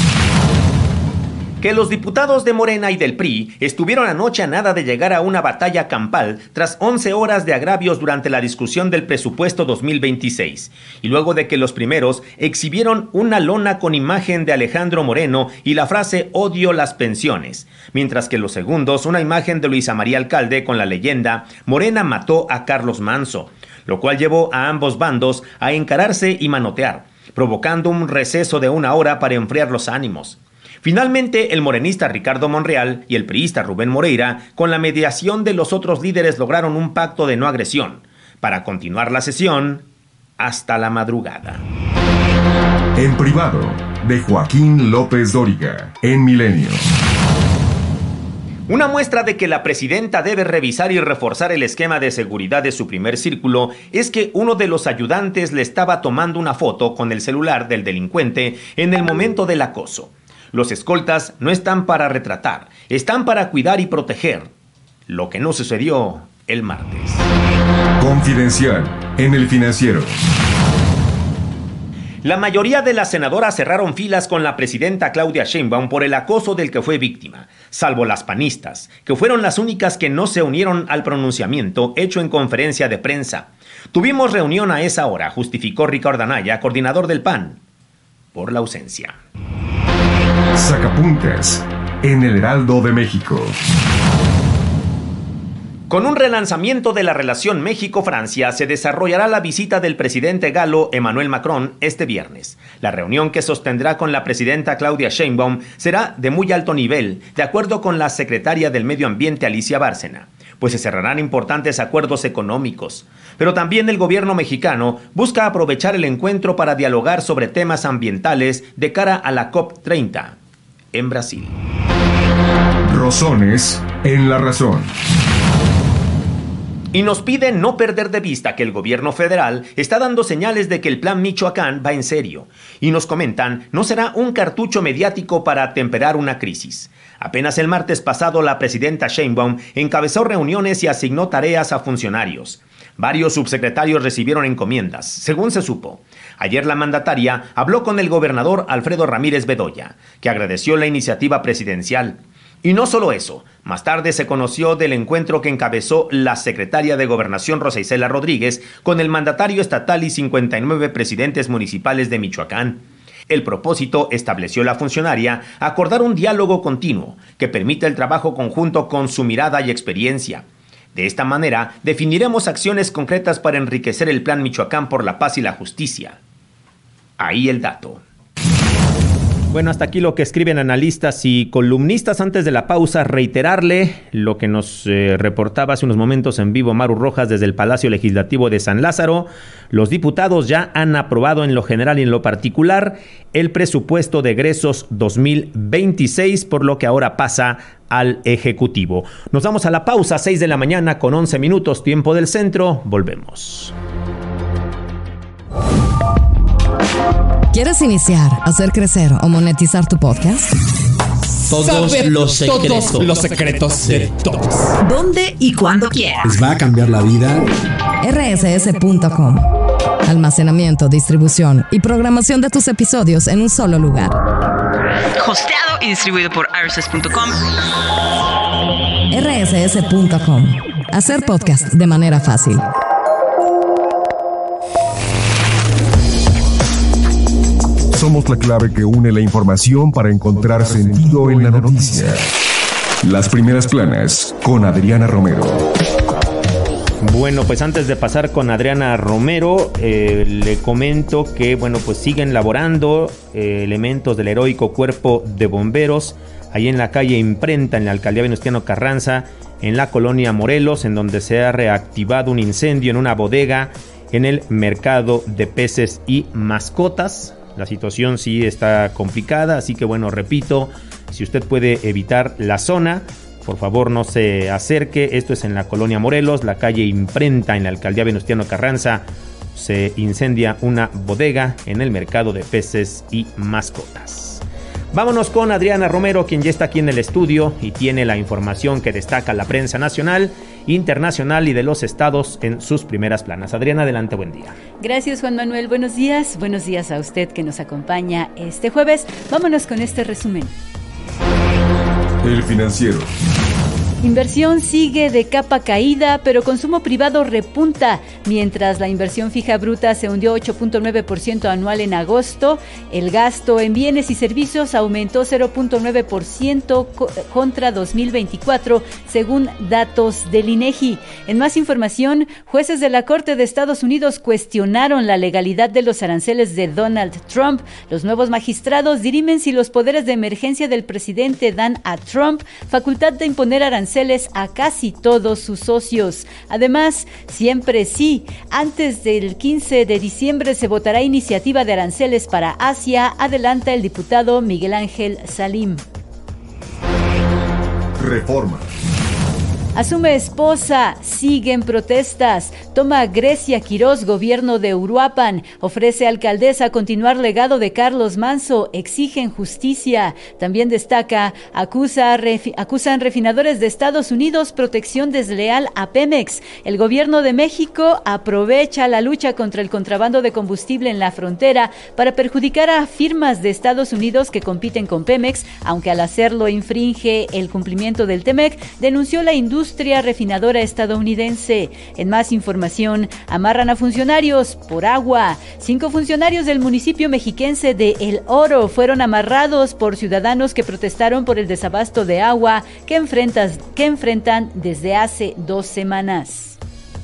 Que los diputados de Morena y del P R I estuvieron anoche a nada de llegar a una batalla campal tras once horas de agravios durante la discusión del presupuesto dos mil veintiséis, y luego de que los primeros exhibieron una lona con imagen de Alejandro Moreno y la frase "odio las pensiones", mientras que los segundos una imagen de Luisa María Alcalde con la leyenda "Morena mató a Carlos Manzo", lo cual llevó a ambos bandos a encararse y manotear, provocando un receso de una hora para enfriar los ánimos. Finalmente, el morenista Ricardo Monreal y el priista Rubén Moreira, con la mediación de los otros líderes, lograron un pacto de no agresión para continuar la sesión hasta la madrugada. En privado, de Joaquín López Dóriga, en Milenio. Una muestra de que la presidenta debe revisar y reforzar el esquema de seguridad de su primer círculo es que uno de los ayudantes le estaba tomando una foto con el celular del delincuente en el momento del acoso. Los escoltas no están para retratar, están para cuidar y proteger. Lo que no sucedió el martes. Confidencial en El Financiero. La mayoría de las senadoras cerraron filas con la presidenta Claudia Sheinbaum por el acoso del que fue víctima, salvo las panistas, que fueron las únicas que no se unieron al pronunciamiento hecho en conferencia de prensa. Tuvimos reunión a esa hora, justificó Ricardo Anaya, coordinador del P A N, por la ausencia. Sacapuntas en El Heraldo de México. Con un relanzamiento de la relación México-Francia, se desarrollará la visita del presidente galo Emmanuel Macron este viernes. La reunión que sostendrá con la presidenta Claudia Sheinbaum será de muy alto nivel, de acuerdo con la secretaria del Medio Ambiente Alicia Bárcena, pues se cerrarán importantes acuerdos económicos. Pero también el gobierno mexicano busca aprovechar el encuentro para dialogar sobre temas ambientales de cara a la COP treinta en Brasil. Rosones en la razón. Y nos piden no perder de vista que el gobierno federal está dando señales de que el Plan Michoacán va en serio. Y nos comentan, no será un cartucho mediático para atemperar una crisis. Apenas el martes pasado, la presidenta Sheinbaum encabezó reuniones y asignó tareas a funcionarios. Varios subsecretarios recibieron encomiendas, según se supo. Ayer la mandataria habló con el gobernador Alfredo Ramírez Bedoya, que agradeció la iniciativa presidencial. Y no solo eso, más tarde se conoció del encuentro que encabezó la secretaria de Gobernación Rosa Isela Rodríguez con el mandatario estatal y cincuenta y nueve presidentes municipales de Michoacán. El propósito, estableció la funcionaria, acordar un diálogo continuo que permita el trabajo conjunto con su mirada y experiencia. De esta manera, definiremos acciones concretas para enriquecer el Plan Michoacán por la paz y la justicia. Ahí el dato. Bueno, hasta aquí lo que escriben analistas y columnistas. Antes de la pausa, reiterarle lo que nos eh, reportaba hace unos momentos en vivo Maru Rojas desde el Palacio Legislativo de San Lázaro. Los diputados ya han aprobado en lo general y en lo particular el presupuesto de egresos dos mil veintiséis, por lo que ahora pasa al Ejecutivo. Nos vamos a la pausa, seis de la mañana con once minutos, tiempo del centro. Volvemos. ¿Quieres iniciar, hacer crecer o monetizar tu podcast? Todos Saber los secretos. todos los secretos de todos. ¿Dónde y cuándo quieras? Les va a cambiar la vida. R S S punto com. Almacenamiento, distribución y programación de tus episodios en un solo lugar. Hosteado y distribuido por R S S punto com. R S S punto com. Hacer podcast de manera fácil. Somos la clave que une la información para encontrar sentido en la noticia. Las primeras planas con Adriana Romero. Bueno, pues antes de pasar con Adriana Romero, eh, le comento que, bueno, pues siguen laborando eh, elementos del heroico Cuerpo de Bomberos ahí en la calle Imprenta, en la alcaldía Venustiano Carranza, en la colonia Morelos, en donde se ha reactivado un incendio en una bodega en el mercado de peces y mascotas. La situación sí está complicada, así que bueno, repito, si usted puede evitar la zona, por favor no se acerque. Esto es en la colonia Morelos, la calle Imprenta, en la alcaldía Venustiano Carranza. Se incendia una bodega en el mercado de peces y mascotas. Vámonos con Adriana Romero, quien ya está aquí en el estudio y tiene la información que destaca la prensa nacional, internacional y de los estados en sus primeras planas. Adriana, adelante, buen día. Gracias, Juan Manuel. Buenos días. Buenos días a usted que nos acompaña este jueves. Vámonos con este resumen. El Financiero. Inversión sigue de capa caída, pero consumo privado repunta. Mientras la inversión fija bruta se hundió ocho punto nueve por ciento anual en agosto, el gasto en bienes y servicios aumentó cero punto nueve por ciento co- contra dos mil veinticuatro, según datos del INEGI. En más información, jueces de la Corte de Estados Unidos cuestionaron la legalidad de los aranceles de Donald Trump. Los nuevos magistrados dirimen si los poderes de emergencia del presidente dan a Trump facultad de imponer aranceles a casi todos sus socios. Además, siempre sí, antes del quince de diciembre se votará iniciativa de aranceles para Asia, adelanta el diputado Miguel Ángel Salim. Reforma. Asume esposa, siguen protestas. Toma Grecia Quirós, gobierno de Uruapan. Ofrece alcaldesa continuar legado de Carlos Manso. Exigen justicia. También destaca, acusa, refi, acusan refinadores de Estados Unidos protección desleal a Pemex. El gobierno de México aprovecha la lucha contra el contrabando de combustible en la frontera para perjudicar a firmas de Estados Unidos que compiten con Pemex, aunque al hacerlo infringe el cumplimiento del Temec, denunció la industria industria refinadora estadounidense. En más información, amarran a funcionarios por agua. Cinco funcionarios del municipio mexiquense de El Oro fueron amarrados por ciudadanos que protestaron por el desabasto de agua que, enfrentas, que enfrentan desde hace dos semanas.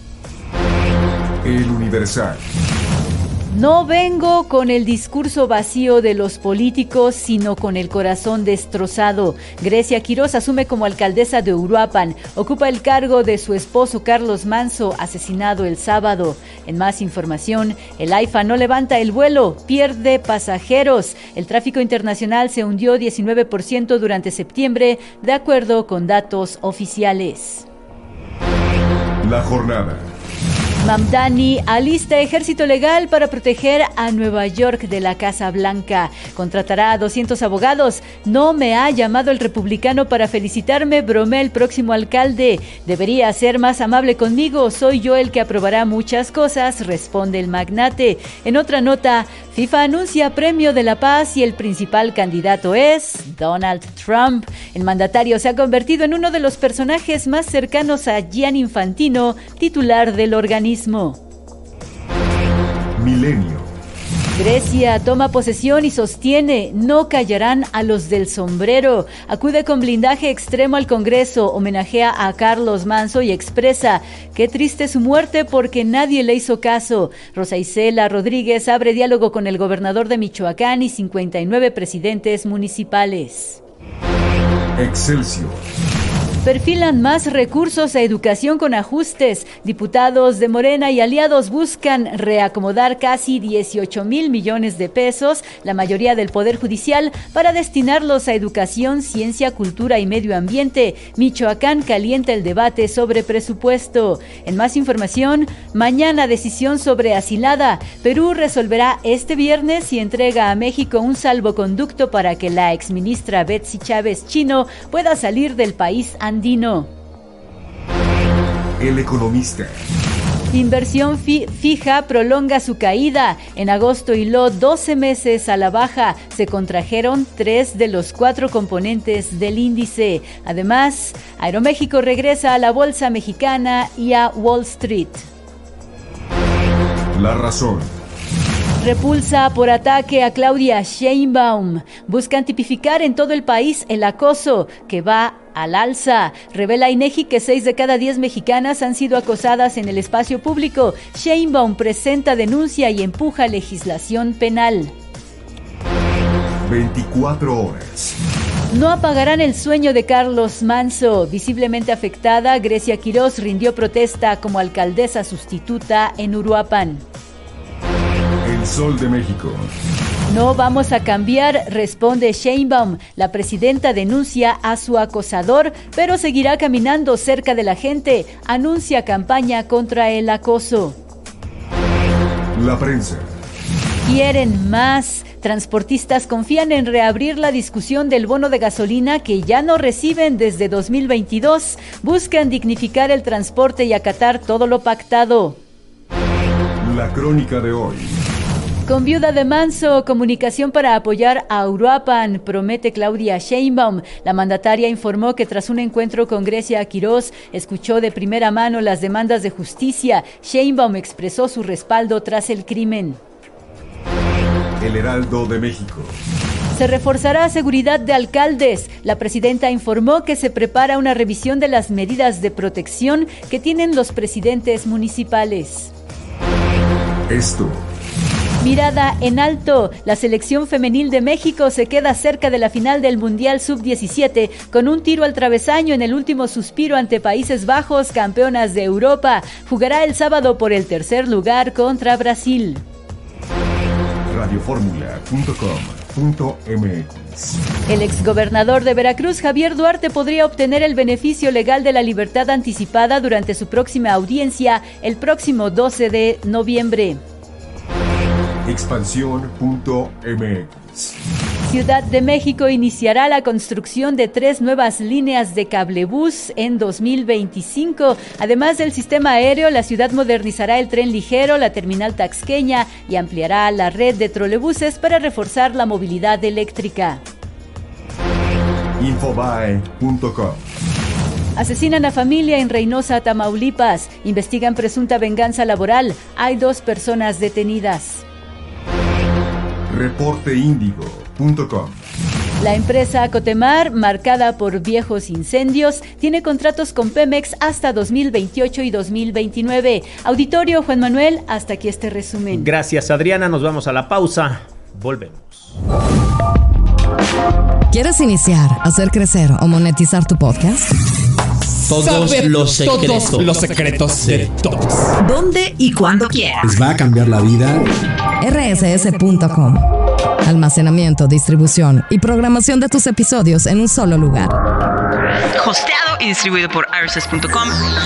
El Universal. No vengo con el discurso vacío de los políticos, sino con el corazón destrozado. Grecia Quirós asume como alcaldesa de Uruapan. Ocupa el cargo de su esposo Carlos Manso, asesinado el sábado. En más información, el AIFA no levanta el vuelo, pierde pasajeros. El tráfico internacional se hundió diecinueve por ciento durante septiembre, de acuerdo con datos oficiales. La jornada. Mamdani alista ejército legal para proteger a Nueva York de la Casa Blanca. Contratará a doscientos abogados. No me ha llamado el republicano para felicitarme, bromea el próximo alcalde. Debería ser más amable conmigo. Soy yo el que aprobará muchas cosas, responde el magnate. En otra nota, FIFA anuncia premio de la paz y el principal candidato es Donald Trump. El mandatario se ha convertido en uno de los personajes más cercanos a Gianni Infantino, titular del organismo. Milenio. Grecia toma posesión y sostiene, no callarán a los del sombrero. Acude con blindaje extremo al Congreso, homenajea a Carlos Manso y expresa, qué triste su muerte porque nadie le hizo caso. Rosa Isela Rodríguez abre diálogo con el gobernador de Michoacán y cincuenta y nueve presidentes municipales. Excelsior. Perfilan más recursos a educación con ajustes. Diputados de Morena y aliados buscan reacomodar casi dieciocho mil millones de pesos, la mayoría del Poder Judicial, para destinarlos a educación, ciencia, cultura y medio ambiente. Michoacán calienta el debate sobre presupuesto. En más información, mañana decisión sobre Asilada. Perú resolverá este viernes y entrega a México un salvoconducto para que la exministra Betsy Chávez Chino pueda salir del país andino. El Economista. Inversión fi- fija prolonga su caída. En agosto hiló doce meses a la baja. Se contrajeron tres de los cuatro componentes del índice. Además, Aeroméxico regresa a la bolsa mexicana y a Wall Street. La Razón. Repulsa por ataque a Claudia Sheinbaum. Buscan tipificar en todo el país el acoso que va al alza. Revela INEGI que seis de cada diez mexicanas han sido acosadas en el espacio público. Sheinbaum presenta denuncia y empuja legislación penal. veinticuatro horas. No apagarán el sueño de Carlos Manso. Visiblemente afectada, Grecia Quirós rindió protesta como alcaldesa sustituta en Uruapan. El Sol de México. No vamos a cambiar, responde Sheinbaum. La presidenta denuncia a su acosador, pero seguirá caminando cerca de la gente. Anuncia campaña contra el acoso. La Prensa. Quieren más. Transportistas confían en reabrir la discusión del bono de gasolina que ya no reciben desde dos mil veintidós. Buscan dignificar el transporte y acatar todo lo pactado. La Crónica de hoy. Con viuda de Manso, comunicación para apoyar a Uruapan, promete Claudia Sheinbaum. La mandataria informó que tras un encuentro con Grecia Quirós, escuchó de primera mano las demandas de justicia. Sheinbaum expresó su respaldo tras el crimen. El Heraldo de México. Se reforzará seguridad de alcaldes. La presidenta informó que se prepara una revisión de las medidas de protección que tienen los presidentes municipales. Esto. Mirada en alto. La selección femenil de México se queda cerca de la final del Mundial sub diecisiete con un tiro al travesaño en el último suspiro ante Países Bajos, campeonas de Europa. Jugará el sábado por el tercer lugar contra Brasil. radio fórmula punto com punto m x. El exgobernador de Veracruz, Javier Duarte, podría obtener el beneficio legal de la libertad anticipada durante su próxima audiencia el próximo doce de noviembre. expansión punto m x. Ciudad de México iniciará la construcción de tres nuevas líneas de cablebús en dos mil veinticinco. Además del sistema aéreo, la ciudad modernizará el tren ligero, la terminal taxqueña y ampliará la red de trolebuses para reforzar la movilidad eléctrica. infobae punto com. Asesinan a familia en Reynosa, Tamaulipas. Investigan presunta venganza laboral. Hay dos personas detenidas. reporte índigo punto com. La empresa Cotemar, marcada por viejos incendios, tiene contratos con Pemex hasta dos mil veintiocho y dos mil veintinueve. Auditorio, Juan Manuel, hasta aquí este resumen. Gracias, Adriana. Nos vamos a la pausa. Volvemos. ¿Quieres iniciar, hacer crecer o monetizar tu podcast? Todos Saber los secretos. Todos los secretos de todos. ¿Dónde y cuándo quieras? ¿Les va a cambiar la vida? erre ese ese punto com. Almacenamiento, distribución y programación de tus episodios en un solo lugar. Hosteado y distribuido por R S S punto com.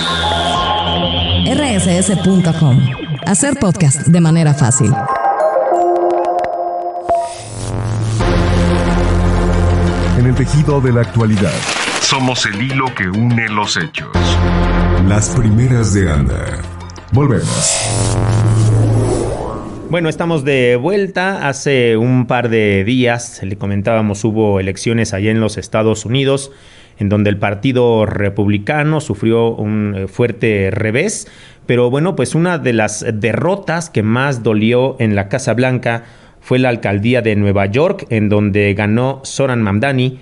erre ese ese punto com. Hacer podcast de manera fácil. En el tejido de la actualidad. Somos el hilo que une los hechos. Las primeras de Anda. Volvemos. Bueno, estamos de vuelta. Hace un par de días, le comentábamos, hubo elecciones allá en los Estados Unidos, en donde el Partido Republicano sufrió un fuerte revés. Pero bueno, pues una de las derrotas que más dolió en la Casa Blanca fue la alcaldía de Nueva York, en donde ganó Zoran Mamdani,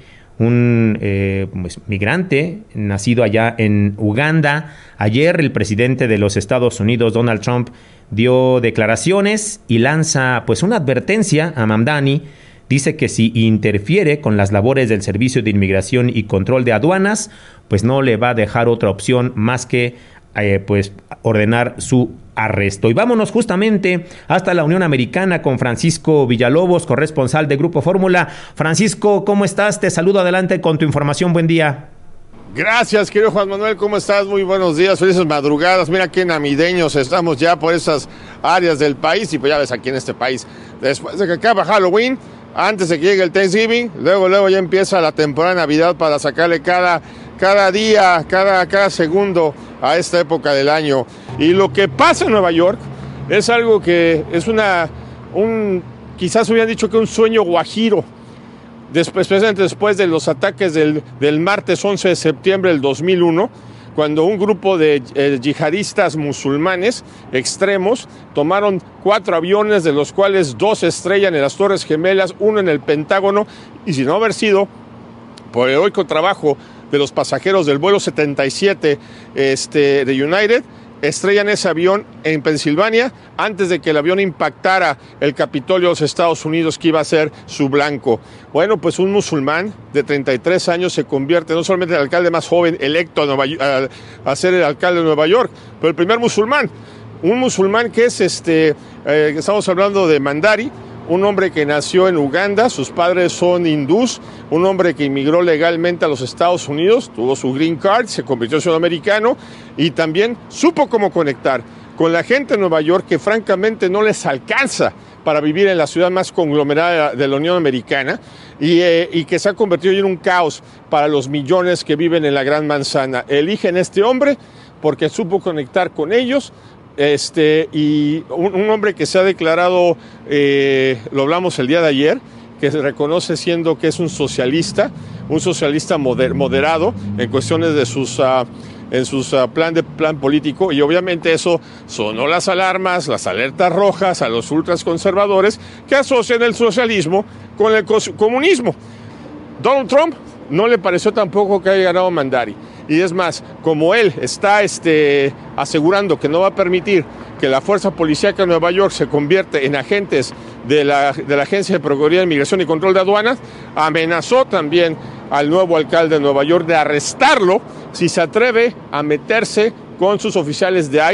un eh, pues, migrante nacido allá en Uganda. Ayer el presidente de los Estados Unidos, Donald Trump, dio declaraciones y lanza pues una advertencia a Mamdani. Dice que si interfiere con las labores del Servicio de Inmigración y Control de Aduanas, pues no le va a dejar otra opción más que eh, pues ordenar su arresto. Y vámonos justamente hasta la Unión Americana con Francisco Villalobos, corresponsal de Grupo Fórmula. Francisco, ¿cómo estás? Te saludo, adelante con tu información. Buen día. Gracias, querido Juan Manuel, ¿cómo estás? Muy buenos días, felices madrugadas. Mira qué navideños estamos ya por esas áreas del país y pues ya ves aquí en este país. Después de que acaba Halloween, antes de que llegue el Thanksgiving, luego luego ya empieza la temporada de Navidad para sacarle cada, cada día, cada, cada segundo a esta época del año. Y lo que pasa en Nueva York es algo que es una, un, quizás hubieran dicho que un sueño guajiro. Después, especialmente después de los ataques del, del martes once de septiembre del dos mil uno, cuando un grupo de eh, yihadistas musulmanes extremos tomaron cuatro aviones, de los cuales dos estrellan en las Torres Gemelas, uno en el Pentágono, y sin no haber sido por el heroico trabajo de los pasajeros del vuelo setenta y siete este, de United, estrellan ese avión en Pensilvania antes de que el avión impactara el Capitolio de los Estados Unidos, que iba a ser su blanco. Bueno, pues un musulmán de treinta y tres años se convierte no solamente en el alcalde más joven electo a, Nueva, a, a ser el alcalde de Nueva York, pero el primer musulmán. Un musulmán que es, este, eh, estamos hablando de Mandari, un hombre que nació en Uganda, sus padres son hindús, un hombre que inmigró legalmente a los Estados Unidos, tuvo su green card, se convirtió en ciudadano americano y también supo cómo conectar con la gente de Nueva York, que francamente no les alcanza para vivir en la ciudad más conglomerada de la Unión Americana y, eh, y que se ha convertido en un caos para los millones que viven en la Gran Manzana. Eligen a este hombre porque supo conectar con ellos. Este, y un, un hombre que se ha declarado, eh, lo hablamos el día de ayer, que se reconoce siendo que es un socialista, un socialista moder, moderado en cuestiones de sus, uh, en sus uh, plan de plan político, y obviamente eso sonó las alarmas, las alertas rojas a los ultraconservadores que asocian el socialismo con el comunismo. Donald Trump no le pareció tampoco que haya ganado Mandari. Y es más, como él está este, asegurando que no va a permitir que la fuerza policíaca de Nueva York se convierte en agentes de la, de la Agencia de Procuraduría de Inmigración y Control de Aduanas, amenazó también al nuevo alcalde de Nueva York de arrestarlo si se atreve a meterse con sus oficiales de ICE,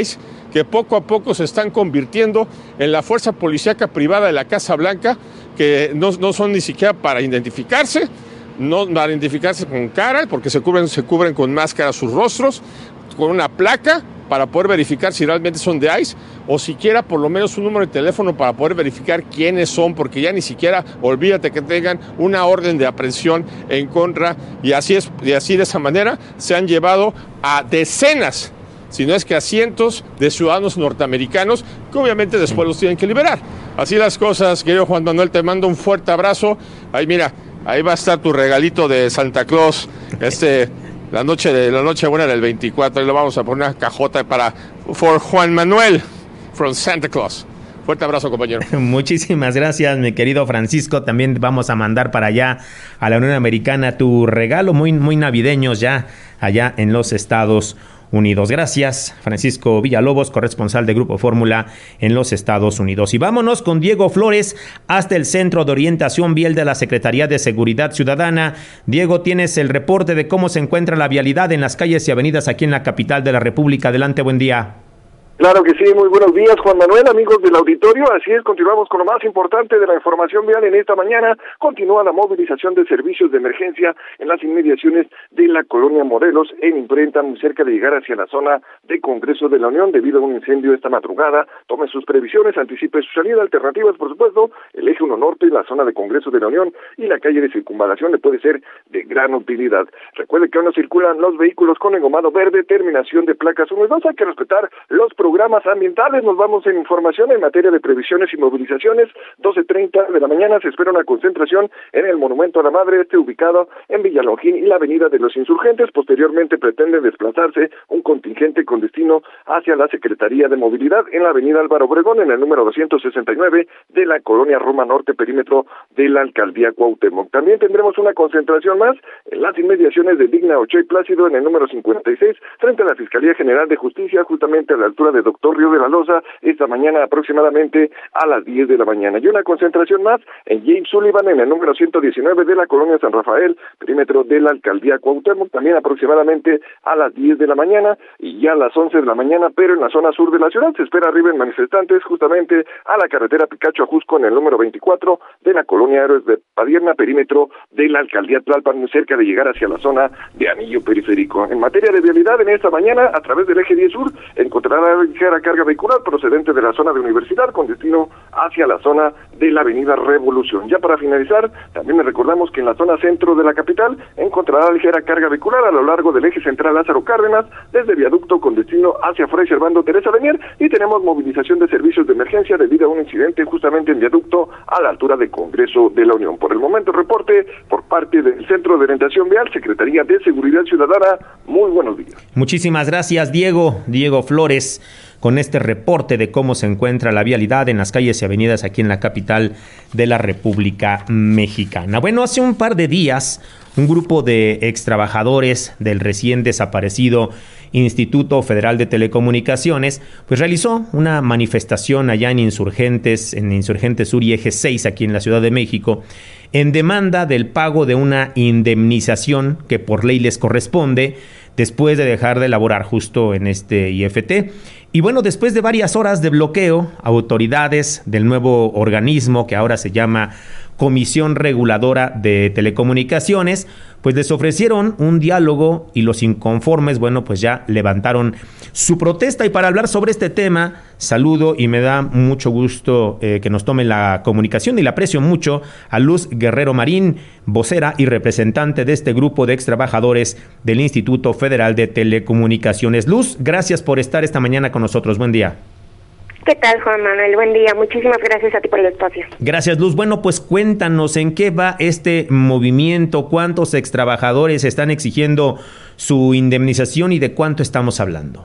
que poco a poco se están convirtiendo en la fuerza policíaca privada de la Casa Blanca, que no, no son ni siquiera para identificarse, no para identificarse con cara, porque se cubren, se cubren con máscara sus rostros, con una placa para poder verificar si realmente son de ICE, o siquiera por lo menos un número de teléfono para poder verificar quiénes son, porque ya ni siquiera, olvídate que tengan una orden de aprehensión en contra, y así es, y así de esa manera se han llevado a decenas, si no es que a cientos de ciudadanos norteamericanos, que obviamente después los tienen que liberar. Así las cosas, querido Juan Manuel, te mando un fuerte abrazo. Ahí mira, ahí va a estar tu regalito de Santa Claus, este... La noche de la noche buena del veinticuatro, y lo vamos a poner una cajota para for Juan Manuel from Santa Claus. Fuerte abrazo, compañero. Muchísimas gracias, mi querido Francisco. También vamos a mandar para allá a la Unión Americana tu regalo muy muy navideños ya allá en los Estados Unidos. Gracias, Francisco Villalobos, corresponsal de Grupo Fórmula en los Estados Unidos. Y vámonos con Diego Flores hasta el Centro de Orientación Vial de la Secretaría de Seguridad Ciudadana. Diego, tienes el reporte de cómo se encuentra la vialidad en las calles y avenidas aquí en la capital de la República. Adelante, buen día. Claro que sí, muy buenos días, Juan Manuel, amigos del auditorio. Así es, continuamos con lo más importante de la información vial en esta mañana. Continúa la movilización de servicios de emergencia en las inmediaciones de la colonia Morelos, en Imprenta, muy cerca de llegar hacia la zona de Congreso de la Unión, debido a un incendio esta madrugada. Tome sus previsiones, anticipe su salida. Alternativas, por supuesto, el eje uno norte, la zona de Congreso de la Unión y la calle de Circunvalación le puede ser de gran utilidad. Recuerde que aún no circulan los vehículos con engomado verde, terminación de placas uno y dos. Hay que respetar los programas ambientales. Nos vamos en información en materia de previsiones y movilizaciones. doce treinta de la mañana se espera una concentración en el Monumento a la Madre, este ubicado en Villalongín y la Avenida de los Insurgentes. Posteriormente pretende desplazarse un contingente con destino hacia la Secretaría de Movilidad en la Avenida Álvaro Obregón, en el número doscientos sesenta y nueve de la colonia Roma Norte, perímetro de la Alcaldía Cuauhtémoc. También tendremos una concentración más en las inmediaciones de Digna Ochoa y Plácido, en el número cincuenta y seis, frente a la Fiscalía General de Justicia, justamente a la altura de Doctor Río de la Loza, esta mañana aproximadamente a las diez de la mañana. Y una concentración más en James Sullivan, en el número ciento diecinueve de la colonia San Rafael, perímetro de la Alcaldía Cuauhtémoc, también aproximadamente a las diez de la mañana, y ya a las once de la mañana, pero en la zona sur de la ciudad se espera arriben manifestantes justamente a la carretera Picacho a Jusco, en el número veinticuatro de la colonia Héroes de Padierna, perímetro de la Alcaldía Tlalpan, muy cerca de llegar hacia la zona de Anillo Periférico. En materia de vialidad, en esta mañana, a través del eje diez sur, encontrará ligera carga vehicular procedente de la zona de Universidad con destino hacia la zona de la Avenida Revolución. Ya para finalizar, también les recordamos que en la zona centro de la capital encontrará ligera carga vehicular a lo largo del eje central Lázaro Cárdenas, desde Viaducto con destino hacia Fray Servando Teresa de Mier, y tenemos movilización de servicios de emergencia debido a un incidente justamente en Viaducto a la altura del Congreso de la Unión. Por el momento, reporte por parte del Centro de Orientación Vial, Secretaría de Seguridad Ciudadana. Muy buenos días. Muchísimas gracias, Diego, Diego Flores, con este reporte de cómo se encuentra la vialidad en las calles y avenidas aquí en la capital de la República Mexicana. Bueno, hace un par de días, un grupo de extrabajadores del recién desaparecido Instituto Federal de Telecomunicaciones, pues realizó una manifestación allá en Insurgentes, en Insurgentes Sur y Eje seis, aquí en la Ciudad de México, en demanda del pago de una indemnización que por ley les corresponde, después de dejar de laborar justo en este I F T. Y bueno, después de varias horas de bloqueo, autoridades del nuevo organismo, que ahora se llama Comisión Reguladora de Telecomunicaciones, pues les ofrecieron un diálogo, y los inconformes, bueno, pues ya levantaron su protesta. Y para hablar sobre este tema, saludo y me da mucho gusto eh, que nos tome la comunicación, y le aprecio mucho a Luz Guerrero Marín, vocera y representante de este grupo de extrabajadores del Instituto Federal de Telecomunicaciones. Luz, gracias por estar esta mañana con nosotros. Buen día. ¿Qué tal, Juan Manuel? Buen día. Muchísimas gracias a ti por el espacio. Gracias, Luz. Bueno, pues cuéntanos en qué va este movimiento, cuántos extrabajadores están exigiendo su indemnización y de cuánto estamos hablando.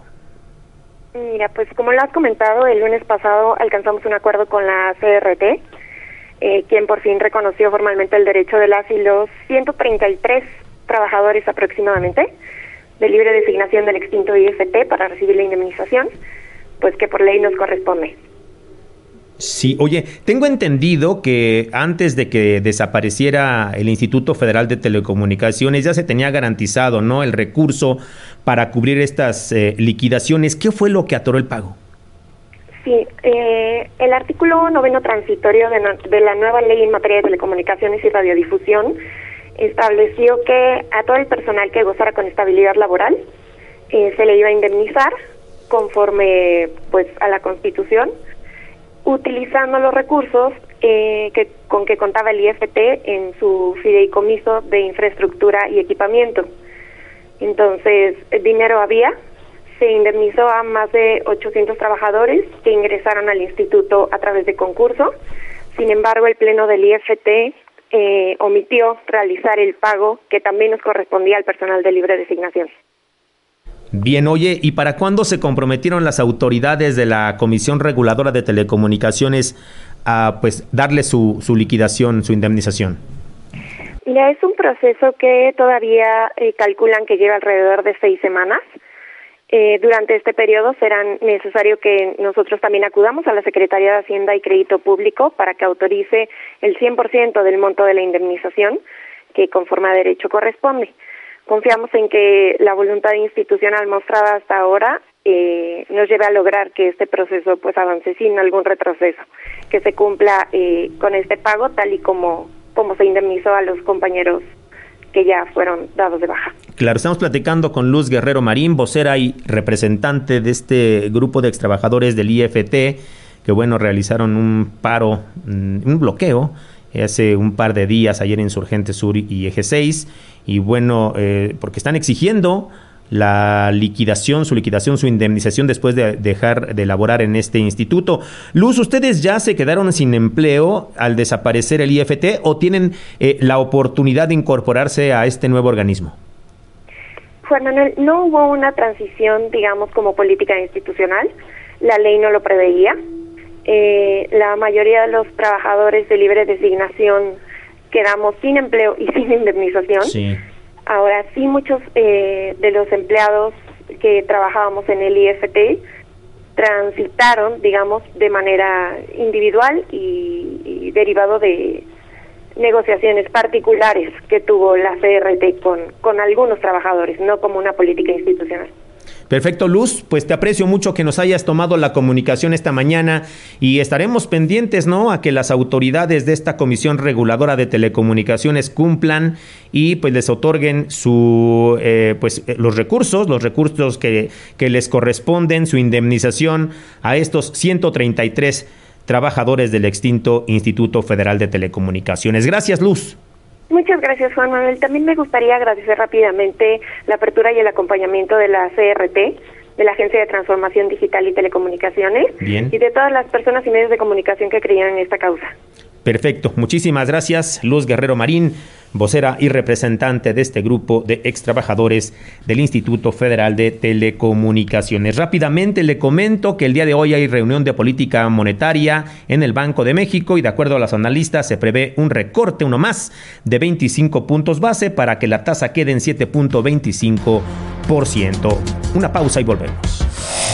Mira, pues como lo has comentado, el lunes pasado alcanzamos un acuerdo con la C R T, eh, quien por fin reconoció formalmente el derecho de las y los ciento treinta y tres trabajadores aproximadamente de libre designación del extinto I F T para recibir la indemnización, pues que por ley nos corresponde. Sí, oye, tengo entendido que antes de que desapareciera el Instituto Federal de Telecomunicaciones ya se tenía garantizado, ¿no?, el recurso para cubrir estas eh, liquidaciones. ¿Qué fue lo que atoró el pago? Sí, eh, el artículo noveno transitorio de, no, de la nueva ley en materia de telecomunicaciones y radiodifusión estableció que a todo el personal que gozara con estabilidad laboral eh, se le iba a indemnizar conforme pues a la Constitución, utilizando los recursos eh, que con que contaba el I F T en su fideicomiso de infraestructura y equipamiento. Entonces, el dinero había, se indemnizó a más de ochocientos trabajadores que ingresaron al instituto a través de concurso. Sin embargo, el Pleno del I F T eh, omitió realizar el pago que también nos correspondía al personal de libre designación. Bien, oye, ¿y para cuándo se comprometieron las autoridades de la Comisión Reguladora de Telecomunicaciones a pues darle su, su liquidación, su indemnización? Mira, es un proceso que todavía eh, calculan que lleva alrededor de seis semanas. Eh, durante este periodo será necesario que nosotros también acudamos a la Secretaría de Hacienda y Crédito Público para que autorice el cien por ciento del monto de la indemnización que conforme a derecho corresponde. Confiamos en que la voluntad institucional mostrada hasta ahora eh, nos lleve a lograr que este proceso pues avance sin algún retroceso, que se cumpla eh, con este pago tal y como, como se indemnizó a los compañeros que ya fueron dados de baja. Claro, estamos platicando con Luz Guerrero Marín, vocera y representante de este grupo de extrabajadores del I F T, que bueno, realizaron un paro, un bloqueo, hace un par de días, ayer en Insurgentes Sur y Eje seis, y bueno, eh, porque están exigiendo la liquidación, su liquidación, su indemnización después de dejar de laborar en este instituto. Luz, ¿ustedes ya se quedaron sin empleo al desaparecer el I F T o tienen eh, la oportunidad de incorporarse a este nuevo organismo? Juan Manuel, no hubo una transición, digamos, como política institucional. La ley no lo preveía. Eh, la mayoría de los trabajadores de libre designación quedamos sin empleo y sin indemnización. Sí. Ahora sí, muchos eh, de los empleados que trabajábamos en el I F T transitaron, digamos, de manera individual y, y derivado de negociaciones particulares que tuvo la C R T con, con algunos trabajadores, no como una política institucional. Perfecto, Luz, pues te aprecio mucho que nos hayas tomado la comunicación esta mañana y estaremos pendientes, ¿no?, a que las autoridades de esta Comisión Reguladora de Telecomunicaciones cumplan y pues les otorguen su eh, pues los recursos, los recursos que, que les corresponden, su indemnización a estos ciento treinta y tres trabajadores del extinto Instituto Federal de Telecomunicaciones. Gracias, Luz. Muchas gracias, Juan Manuel. También me gustaría agradecer rápidamente la apertura y el acompañamiento de la C R T, de la Agencia de Transformación Digital y Telecomunicaciones, Bien. y de todas las personas y medios de comunicación que creyeron en esta causa. Perfecto, muchísimas gracias, Luz Guerrero Marín, vocera y representante de este grupo de extrabajadores del Instituto Federal de Telecomunicaciones. Rápidamente le comento que el día de hoy hay reunión de política monetaria en el Banco de México y de acuerdo a los analistas se prevé un recorte, uno más, de veinticinco puntos base para que la tasa quede en siete punto veinticinco por ciento. Una pausa y volvemos.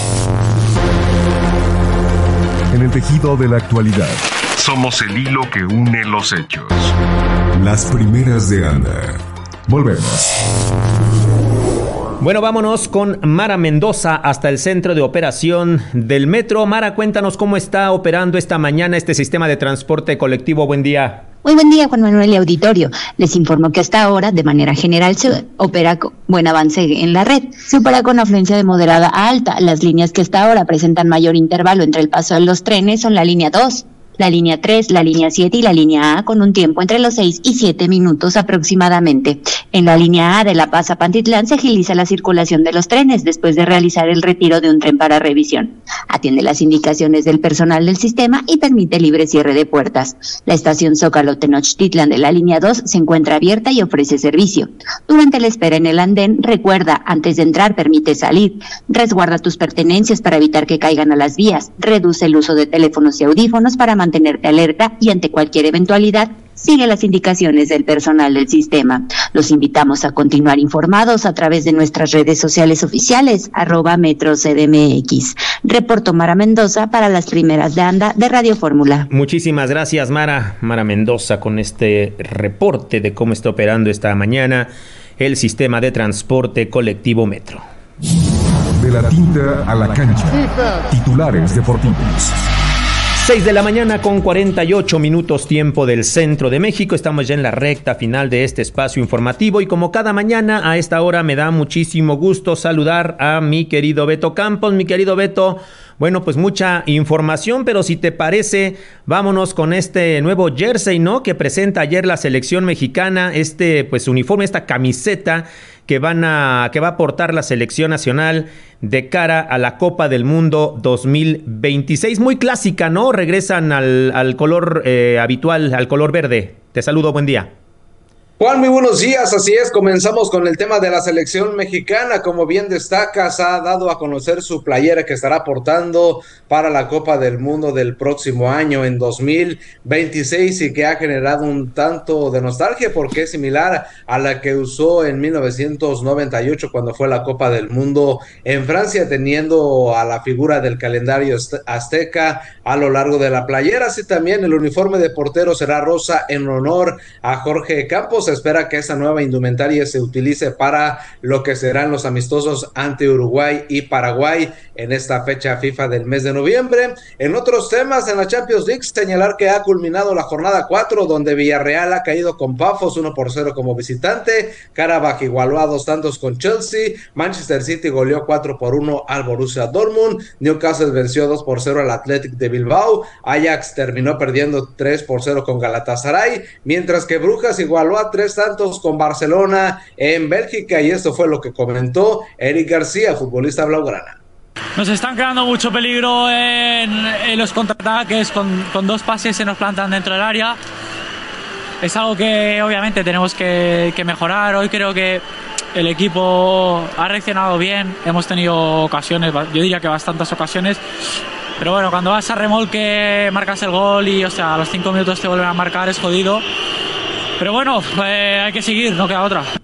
En el tejido de la actualidad. Somos el hilo que une los hechos. Las primeras de Anda. Volvemos. Bueno, vámonos con Mara Mendoza hasta el centro de operación del metro. Mara, cuéntanos cómo está operando esta mañana este sistema de transporte colectivo. Buen día. Muy buen día, Juan Manuel y auditorio. Les informo que hasta ahora, de manera general, se opera con buen avance en la red. Se opera con afluencia de moderada a alta. Las líneas que hasta ahora presentan mayor intervalo entre el paso de los trenes son la línea dos, la línea tres, la línea siete y la línea A, con un tiempo entre los seis y siete minutos aproximadamente. En la línea A de La Paz a Pantitlán se agiliza la circulación de los trenes después de realizar el retiro de un tren para revisión. Atiende las indicaciones del personal del sistema y permite libre cierre de puertas. La estación Zócalo Tenochtitlan de la línea dos se encuentra abierta y ofrece servicio. Durante la espera en el andén, recuerda, antes de entrar permite salir. Resguarda tus pertenencias para evitar que caigan a las vías. Reduce el uso de teléfonos y audífonos para mantenerte alerta y ante cualquier eventualidad, sigue las indicaciones del personal del sistema. Los invitamos a continuar informados a través de nuestras redes sociales oficiales, arroba Metro C D M X. Reportó Mara Mendoza para las primeras de Anda de Radio Fórmula. Muchísimas gracias, Mara. Mara Mendoza con este reporte de cómo está operando esta mañana el sistema de transporte colectivo Metro. De la tinta a la cancha. Titulares deportivos. seis de la mañana con cuarenta y ocho minutos tiempo del centro de México. Estamos ya en la recta final de este espacio informativo y como cada mañana a esta hora me da muchísimo gusto saludar a mi querido Beto Campos. Mi querido Beto, bueno, pues mucha información, pero si te parece, vámonos con este nuevo jersey, ¿no? Que presenta ayer la selección mexicana, este pues uniforme, esta camiseta que van a que va a portar la selección nacional de cara a la Copa del Mundo dos mil veintiséis. Muy clásica, ¿no? Regresan al, al color eh, habitual, al color verde. Te saludo, buen día. Juan, muy buenos días, así es, comenzamos con el tema de la selección mexicana. Como bien destacas, ha dado a conocer su playera que estará portando para la Copa del Mundo del próximo año en dos mil veintiséis y que ha generado un tanto de nostalgia porque es similar a la que usó en mil novecientos noventa y ocho cuando fue la Copa del Mundo en Francia, teniendo a la figura del calendario azteca a lo largo de la playera. Así también el uniforme de portero será rosa en honor a Jorge Campos. Se espera que esa nueva indumentaria se utilice para lo que serán los amistosos ante Uruguay y Paraguay en esta fecha FIFA del mes de noviembre. En otros temas, en la Champions League, señalar que ha culminado la jornada cuatro, donde Villarreal ha caído con Pafos uno por cero como visitante, Karabaj igualó a dos tantos con Chelsea, Manchester City goleó cuatro por uno al Borussia Dortmund, Newcastle venció dos por cero al Athletic de Bilbao, Ajax terminó perdiendo tres por cero con Galatasaray, mientras que Brujas igualó a tres tantos con Barcelona en Bélgica, y esto fue lo que comentó Eric García, futbolista blaugrana. Nos están creando mucho peligro en, en los contraataques, con, con dos pases se nos plantan dentro del área. Es algo que obviamente tenemos que, que mejorar. Hoy creo que el equipo ha reaccionado bien, hemos tenido ocasiones, yo diría que bastantes ocasiones, pero bueno, cuando vas a remolque marcas el gol y o sea, a los cinco minutos te vuelven a marcar, es jodido. Pero bueno, eh, hay que seguir, no queda otra.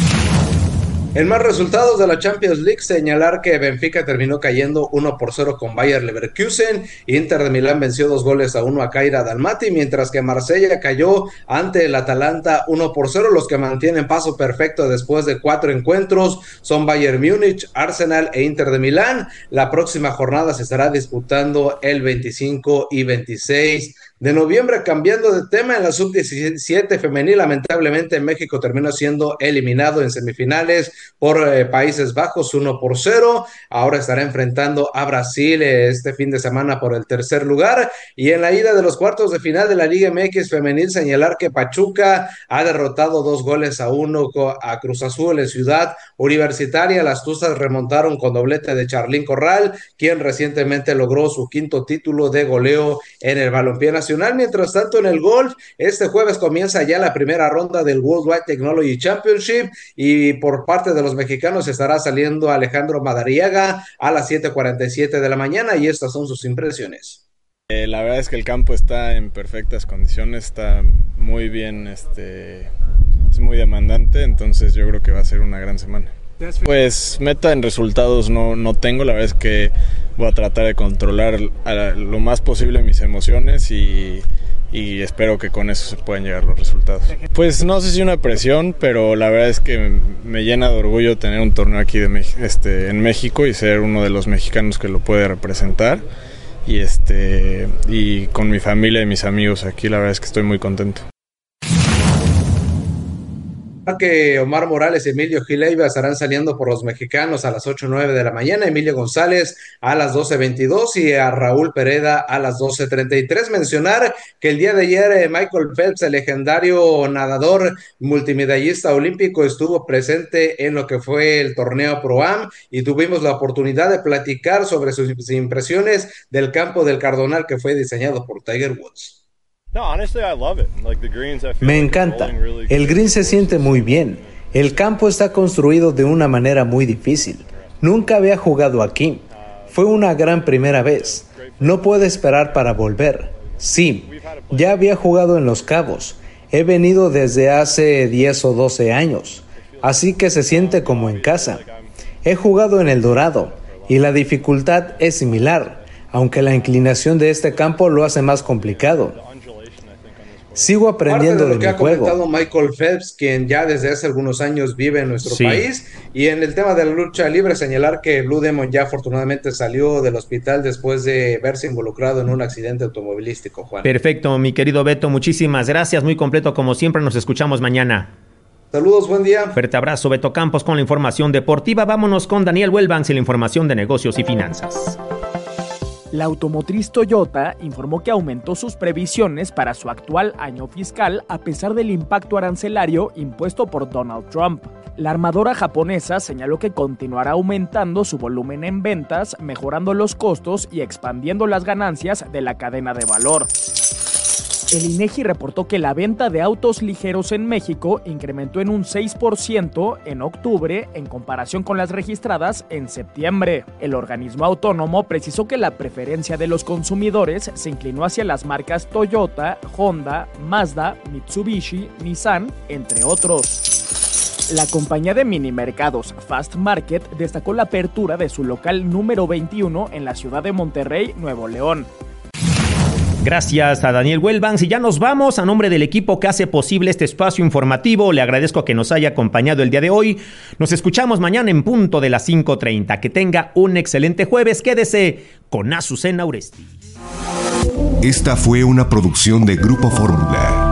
En más resultados de la Champions League, señalar que Benfica terminó cayendo uno por cero con Bayer Leverkusen, Inter de Milán venció dos goles a uno a Kairat Almaty, mientras que Marsella cayó ante el Atalanta uno por cero. Los que mantienen paso perfecto después de cuatro encuentros son Bayern Múnich, Arsenal e Inter de Milán. La próxima jornada se estará disputando el veinticinco y veintiséis de noviembre. Cambiando de tema, en la sub diecisiete femenil, lamentablemente México terminó siendo eliminado en semifinales por eh, Países Bajos uno por cero. Ahora estará enfrentando a Brasil eh, este fin de semana por el tercer lugar. Y en la ida de los cuartos de final de la Liga M X femenil, señalar que Pachuca ha derrotado dos goles a uno a Cruz Azul en Ciudad Universitaria. Las Tuzas remontaron con doblete de Charlín Corral, quien recientemente logró su quinto título de goleo en el balompié nacional. Mientras tanto, en el golf, este jueves comienza ya la primera ronda del Worldwide Technology Championship y por parte de los mexicanos estará saliendo Alejandro Madariaga a las siete cuarenta y siete de la mañana, y estas son sus impresiones. Eh, la verdad es que el campo está en perfectas condiciones, está muy bien, este, es muy demandante, entonces yo creo que va a ser una gran semana. Pues meta en resultados no, no tengo, la verdad es que voy a tratar de controlar a lo más posible mis emociones y, y espero que con eso se puedan llegar los resultados. Pues no sé si una presión, pero la verdad es que me llena de orgullo tener un torneo aquí de, este, en México y ser uno de los mexicanos que lo puede representar. Y, este, y con mi familia y mis amigos aquí, la verdad es que estoy muy contento. Que Omar Morales y Emilio Gileiva estarán saliendo por los mexicanos a las ocho nueve de la mañana, Emilio González a las doce veintidós y a Raúl Pereda a las doce treinta y tres. Mencionar que el día de ayer Michael Phelps, el legendario nadador multimedallista olímpico, estuvo presente en lo que fue el torneo Pro-Am y tuvimos la oportunidad de platicar sobre sus impresiones del campo del Cardonal que fue diseñado por Tiger Woods. Me encanta. El green se siente muy bien. El campo está construido de una manera muy difícil. Nunca había jugado aquí. Fue una gran primera vez. No puedo esperar para volver. Sí, ya había jugado en Los Cabos. He venido desde hace diez o doce años. Así que se siente como en casa. He jugado en El Dorado y la dificultad es similar, aunque la inclinación de este campo lo hace más complicado. Sigo aprendiendo Parte de lo de que mi ha juego. comentado Michael Phelps, quien ya desde hace algunos años vive en nuestro Sí. país. Y en el tema de la lucha libre, señalar que Blue Demon ya afortunadamente salió del hospital después de verse involucrado en un accidente automovilístico, Juan. Perfecto, mi querido Beto, muchísimas gracias, muy completo como siempre, nos escuchamos mañana. Saludos, buen día. Fuerte abrazo, Beto Campos con la información deportiva. Vámonos con Daniel Welbanks y la información de negocios y finanzas. La automotriz Toyota informó que aumentó sus previsiones para su actual año fiscal a pesar del impacto arancelario impuesto por Donald Trump. La armadora japonesa señaló que continuará aumentando su volumen en ventas, mejorando los costos y expandiendo las ganancias de la cadena de valor. El INEGI reportó que la venta de autos ligeros en México incrementó en un seis por ciento en octubre en comparación con las registradas en septiembre. El organismo autónomo precisó que la preferencia de los consumidores se inclinó hacia las marcas Toyota, Honda, Mazda, Mitsubishi, Nissan, entre otros. La compañía de minimercados Fast Market destacó la apertura de su local número veintiuno en la ciudad de Monterrey, Nuevo León. Gracias a Daniel Welbanks y ya nos vamos. A nombre del equipo que hace posible este espacio informativo, le agradezco que nos haya acompañado el día de hoy. Nos escuchamos mañana en punto de las cinco treinta. Que tenga un excelente jueves. Quédese con Azucena Uresti. Esta fue una producción de Grupo Fórmula.